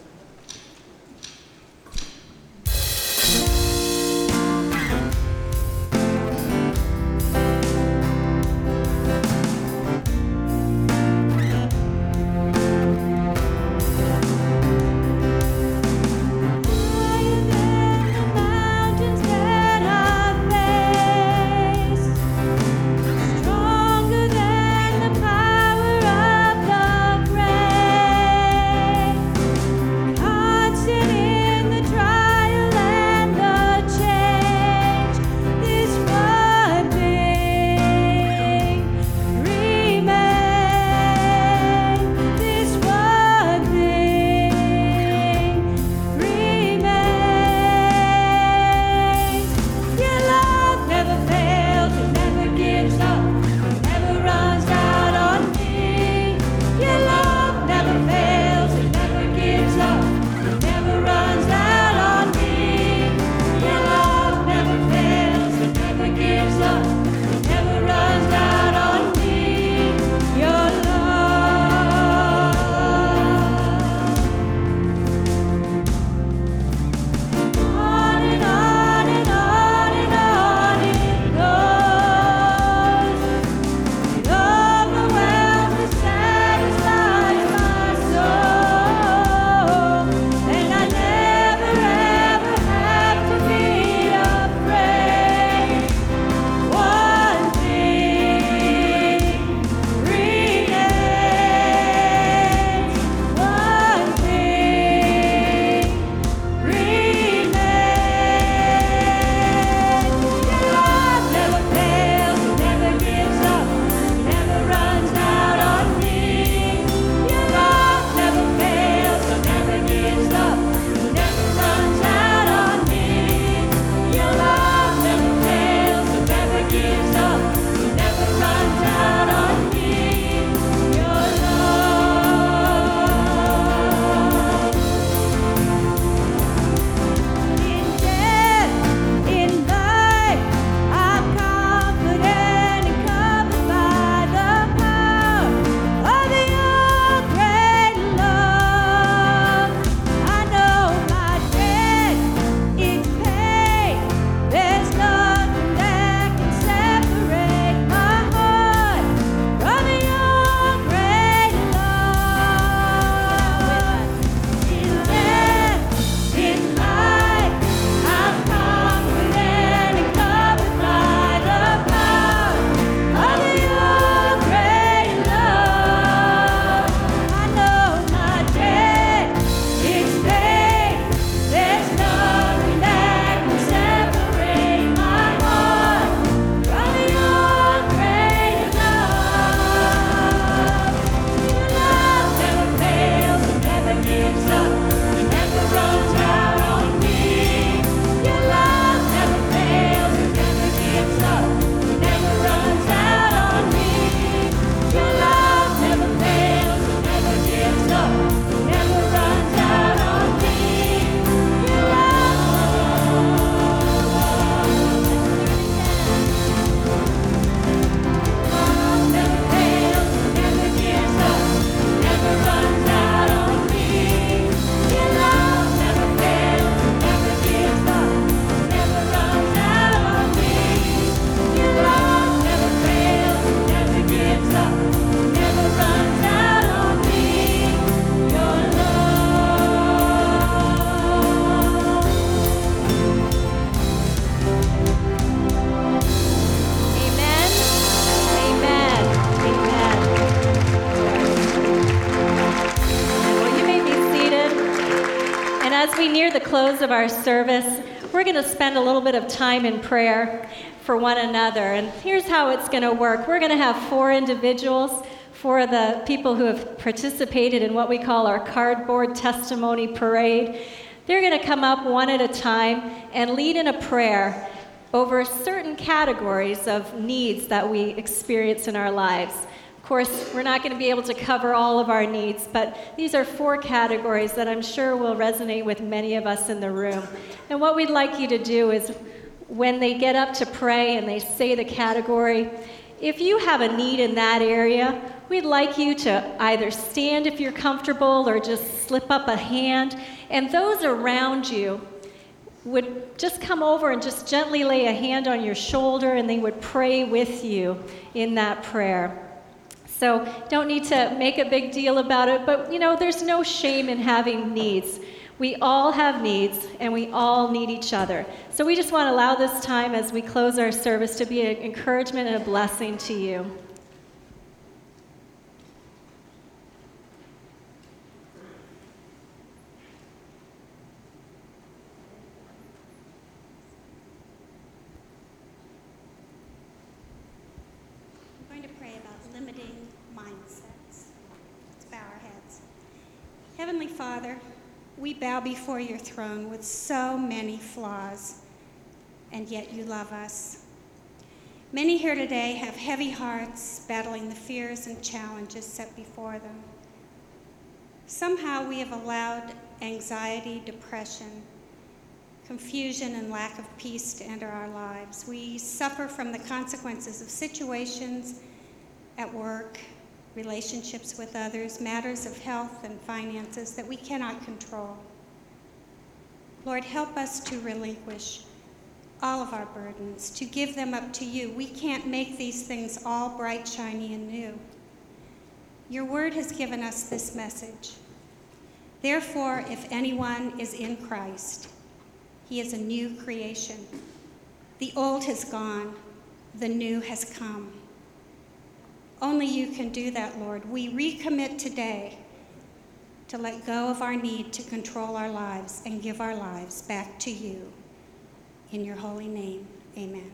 Stronger than the power of the grave. as we near the close of our service, we're going to spend a little bit of time in prayer for one another. And here's how it's going to work. We're going to have 4 individuals, 4 of the people who have participated in what we call our cardboard testimony parade. They're going to come up one at a time and lead in a prayer over certain categories of needs that we experience in our lives. Of course, we're not going to be able to cover all of our needs, but these are 4 categories that I'm sure will resonate with many of us in the room. And what we'd like you to do is, when they get up to pray and they say the category, if you have a need in that area, we'd like you to either stand if you're comfortable or just slip up a hand, and those around you would just come over and just gently lay a hand on your shoulder, and they would pray with you in that prayer. So don't need to make a big deal about it, but there's no shame in having needs. We all have needs, and we all need each other. So we just want to allow this time as we close our service to be an encouragement and a blessing to you. I'm going to pray about limiting mindsets. Let's bow our heads. Heavenly Father, we bow before your throne with so many flaws, and yet you love us. Many here today have heavy hearts battling the fears and challenges set before them. Somehow we have allowed anxiety, depression, confusion, and lack of peace to enter our lives. We suffer from the consequences of situations at work, relationships with others, matters of health and finances that we cannot control. Lord, help us to relinquish all of our burdens, to give them up to you. We can't make these things all bright, shiny, and new. Your word has given us this message. Therefore, if anyone is in Christ, he is a new creation. The old has gone, the new has come. Only you can do that, Lord. We recommit today to let go of our need to control our lives and give our lives back to you. In your holy name, amen.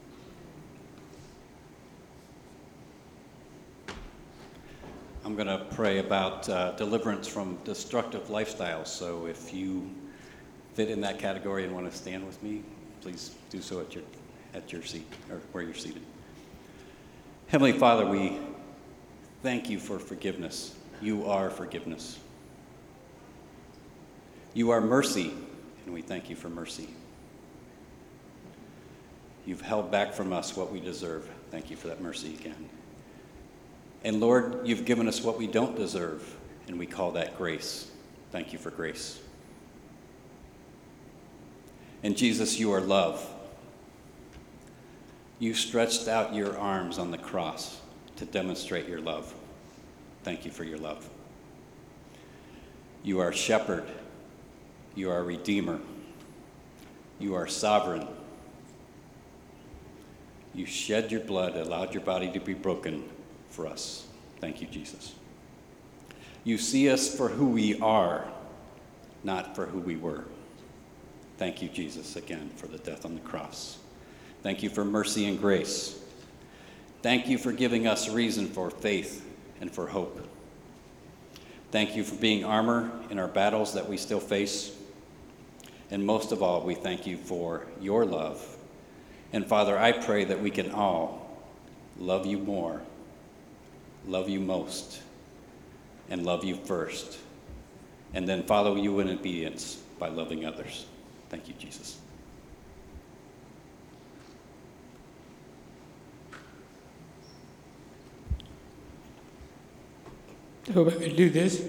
I'm going to pray about deliverance from destructive lifestyles. So if you fit in that category and want to stand with me, please do so at your seat, or where you're seated. Heavenly Father, we thank you for forgiveness. You are forgiveness. You are mercy, and we thank you for mercy. You've held back from us what we deserve. Thank you for that mercy again. And Lord, you've given us what we don't deserve, and we call that grace. Thank you for grace. And Jesus, you are love. You stretched out your arms on the cross to demonstrate your love. Thank you for your love. You are shepherd. You are redeemer. You are sovereign. You shed your blood, allowed your body to be broken for us. Thank you, Jesus. You see us for who we are, not for who we were. Thank you, Jesus, again, for the death on the cross. Thank you for mercy and grace. Thank you for giving us reason for faith and for hope. Thank you for being armor in our battles that we still face. And most of all, we thank you for your love. And Father, I pray that we can all love you more, love you most, and love you first, and then follow you in obedience by loving others. Thank you, Jesus. I hope I could do this.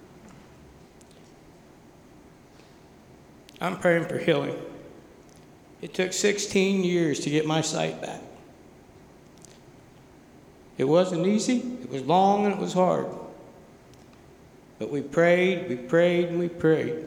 I'm praying for healing. It took 16 years to get my sight back. It wasn't easy, it was long, and it was hard. But we prayed, and we prayed.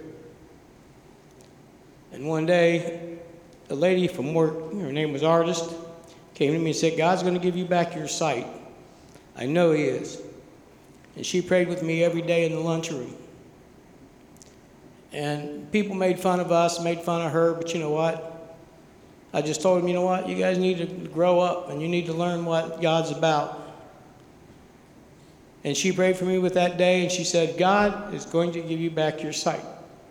And one day, a lady from work, her name was Artist, came to me and said, God's going to give you back your sight. I know he is. And she prayed with me every day in the lunchroom. And people made fun of us, made fun of her, but you know what? I just told them, you know what? You guys need to grow up and you need to learn what God's about. And she prayed for me with that day, and she said, God is going to give you back your sight.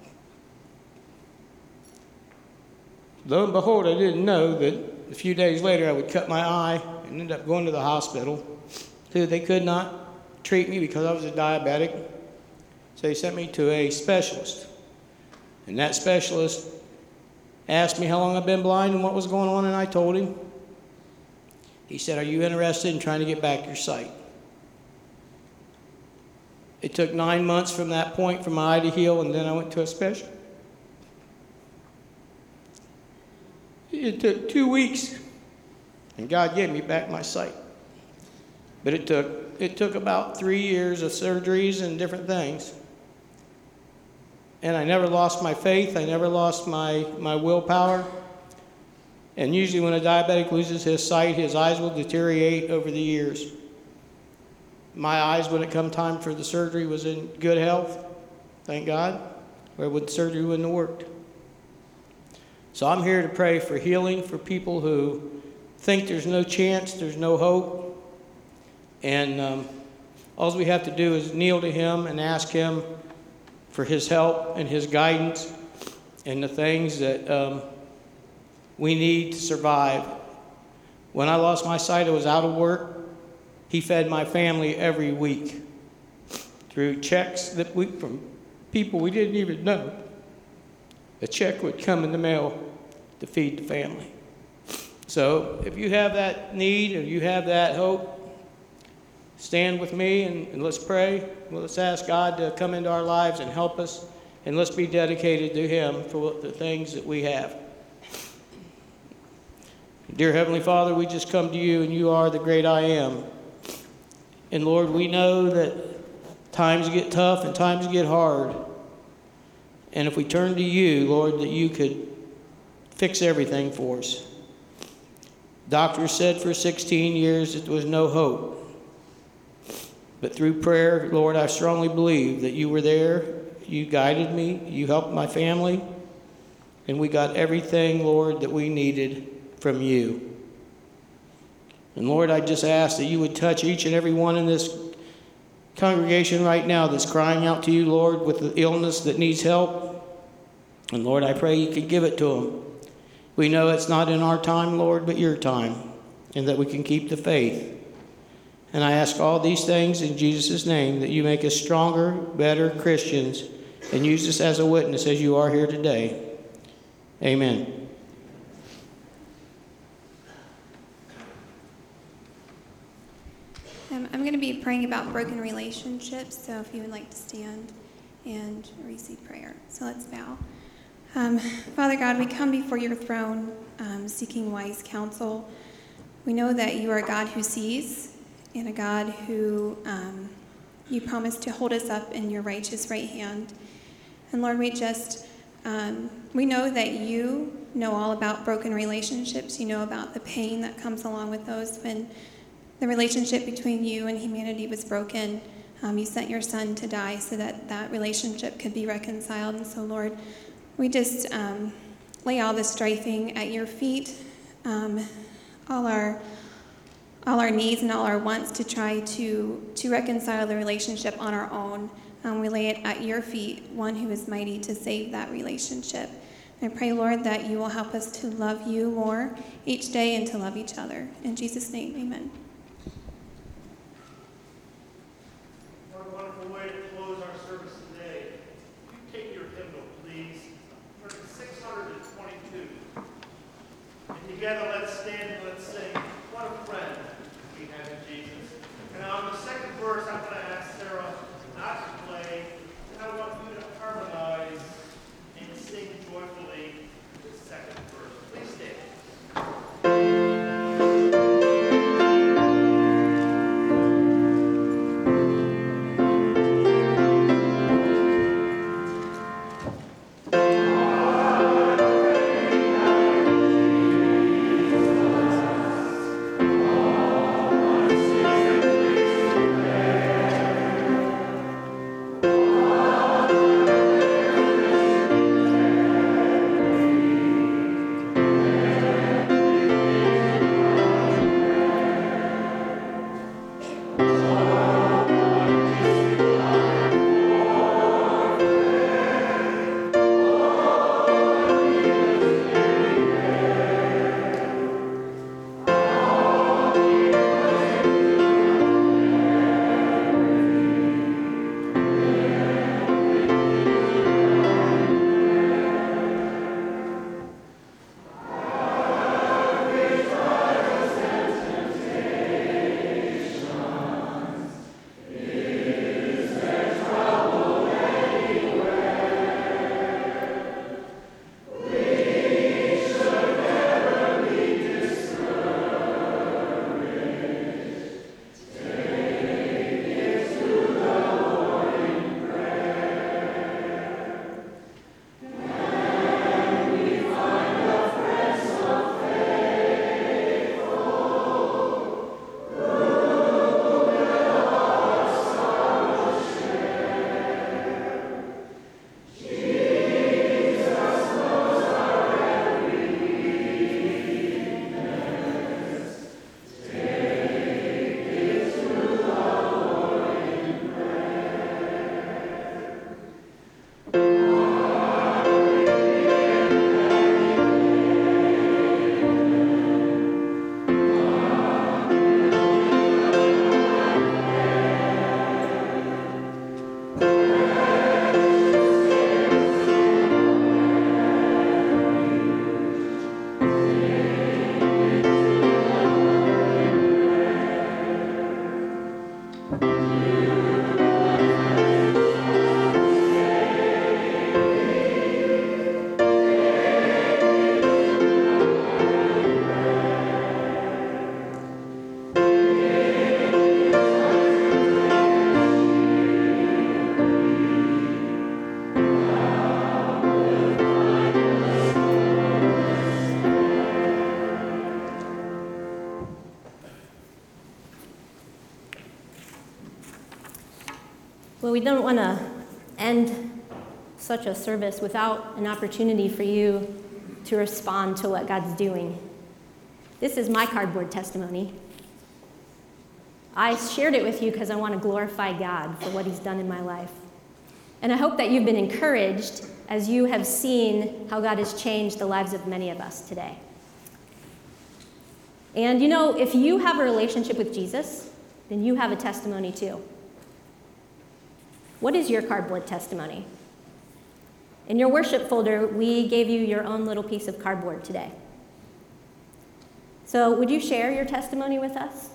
Lo and behold, I didn't know that a few days later I would cut my eye and end up going to the hospital. So they could not treat me because I was a diabetic. So they sent me to a specialist. And that specialist asked me how long I've been blind and what was going on, and I told him. He said, are you interested in trying to get back your sight? It took 9 months from that point for my eye to heal, and then I went to a specialist. It took 2 weeks, and God gave me back my sight. But it took about 3 years of surgeries and different things. And I never lost my faith. I never lost my willpower. And usually when a diabetic loses his sight, his eyes will deteriorate over the years. My eyes, when it come time for the surgery, was in good health, thank God, or the surgery wouldn't have worked. So I'm here to pray for healing for people who think there's no chance, there's no hope. And all we have to do is kneel to him and ask him for his help and his guidance and the things that we need to survive. When I lost my sight, I was out of work. He fed my family every week through checks from people we didn't even know. A check would come in the mail to feed the family. So if you have that need or you have that hope, stand with me and let's pray. Let's ask God to come into our lives and help us, and let's be dedicated to him for the things that we have. Dear Heavenly Father, we just come to you, and you are the great I am. And Lord, we know that times get tough and times get hard. And if we turn to you, Lord, that you could fix everything for us. Doctors said for 16 years that there was no hope. But through prayer, Lord, I strongly believe that you were there. You guided me. You helped my family. And we got everything, Lord, that we needed from you. And Lord, I just ask that you would touch each and every one in this congregation right now that's crying out to you, Lord, with the illness that needs help. And Lord, I pray you could give it to them. We know it's not in our time, Lord, but your time, and that we can keep the faith. And I ask all these things in Jesus' name, that you make us stronger, better Christians, and use us as a witness as you are here today. Amen. I'm going to be praying about broken relationships, so if you would like to stand and receive prayer. So let's bow. Father God, we come before your throne seeking wise counsel. We know that you are a God who sees, and a God who you promise to hold us up in your righteous right hand. And Lord, we know that you know all about broken relationships. You know about the pain that comes along with those when the relationship between you and humanity was broken. You sent your son to die so that that relationship could be reconciled. And so, Lord, we just lay all the strifing at your feet, all our needs and all our wants to try to reconcile the relationship on our own. We lay it at your feet, one who is mighty to save that relationship. And I pray, Lord, that you will help us to love you more each day and to love each other. In Jesus' name, amen. What a wonderful way to close our service today. You take your hymnal, please. Verse 622. And together let's stand and let's sing, "What a friend we have in Jesus." And on the second verse, I'm going to ask Sarah not to play, and I want you to harmonize and sing joyfully the second verse. Please stand. What Well, we don't want to end such a service without an opportunity for you to respond to what God's doing. This is my cardboard testimony. I shared it with you because I want to glorify God for what he's done in my life. And I hope that you've been encouraged as you have seen how God has changed the lives of many of us today. And you know, if you have a relationship with Jesus, then you have a testimony too. What is your cardboard testimony? In your worship folder, we gave you your own little piece of cardboard today. So would you share your testimony with us?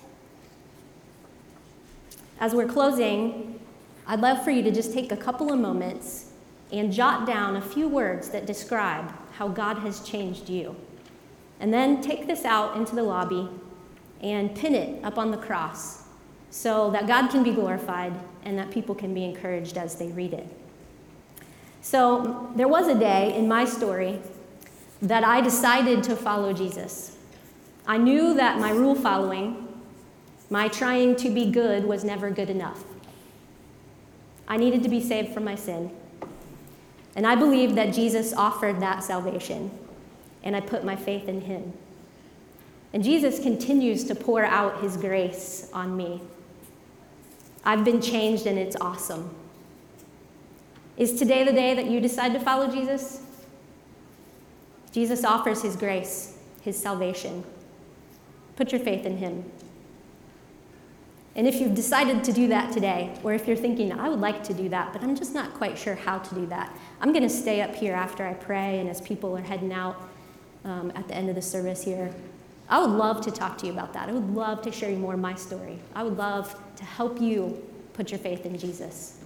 As we're closing, I'd love for you to just take a couple of moments and jot down a few words that describe how God has changed you. And then take this out into the lobby and pin it up on the cross so that God can be glorified and that people can be encouraged as they read it. So there was a day in my story that I decided to follow Jesus. I knew that my rule following, my trying to be good, was never good enough. I needed to be saved from my sin. And I believed that Jesus offered that salvation, and I put my faith in him. And Jesus continues to pour out his grace on me. I've been changed, and it's awesome. Is today the day that you decide to follow Jesus? Jesus offers his grace, his salvation. Put your faith in him. And if you've decided to do that today, or if you're thinking, I would like to do that, but I'm just not quite sure how to do that, I'm going to stay up here after I pray and as people are heading out at the end of the service here. I would love to talk to you about that. I would love to share you more of my story. I would love to help you put your faith in Jesus.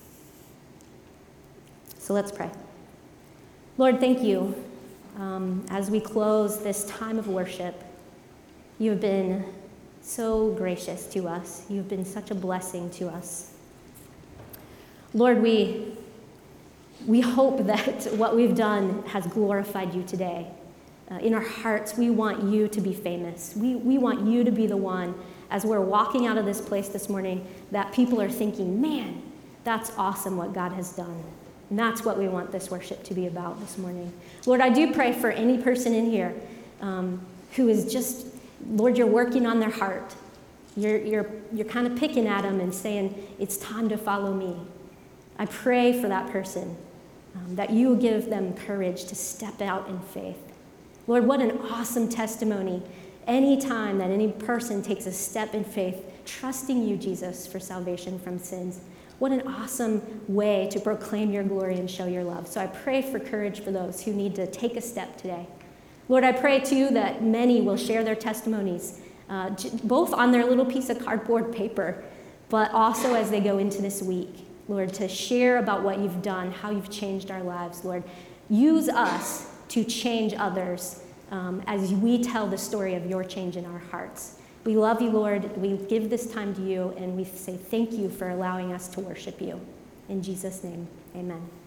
So let's pray. Lord, thank you. As we close this time of worship, you have been so gracious to us. You've been such a blessing to us. Lord, we hope that what we've done has glorified you today. In our hearts, we want you to be famous. We want you to be the one, as we're walking out of this place this morning, that people are thinking, man, that's awesome what God has done. And that's what we want this worship to be about this morning. Lord, I do pray for any person in here who is just, Lord, you're working on their heart. You're kind of picking at them and saying, it's time to follow me. I pray for that person, that you will give them courage to step out in faith. Lord, what an awesome testimony. Any time that any person takes a step in faith, trusting you, Jesus, for salvation from sins, what an awesome way to proclaim your glory and show your love. So I pray for courage for those who need to take a step today. Lord, I pray, too, that many will share their testimonies, both on their little piece of cardboard paper, but also as they go into this week, Lord, to share about what you've done, how you've changed our lives, Lord. Use us to change others as we tell the story of your change in our hearts. We love you, Lord. We give this time to you, and we say thank you for allowing us to worship you. In Jesus' name, amen.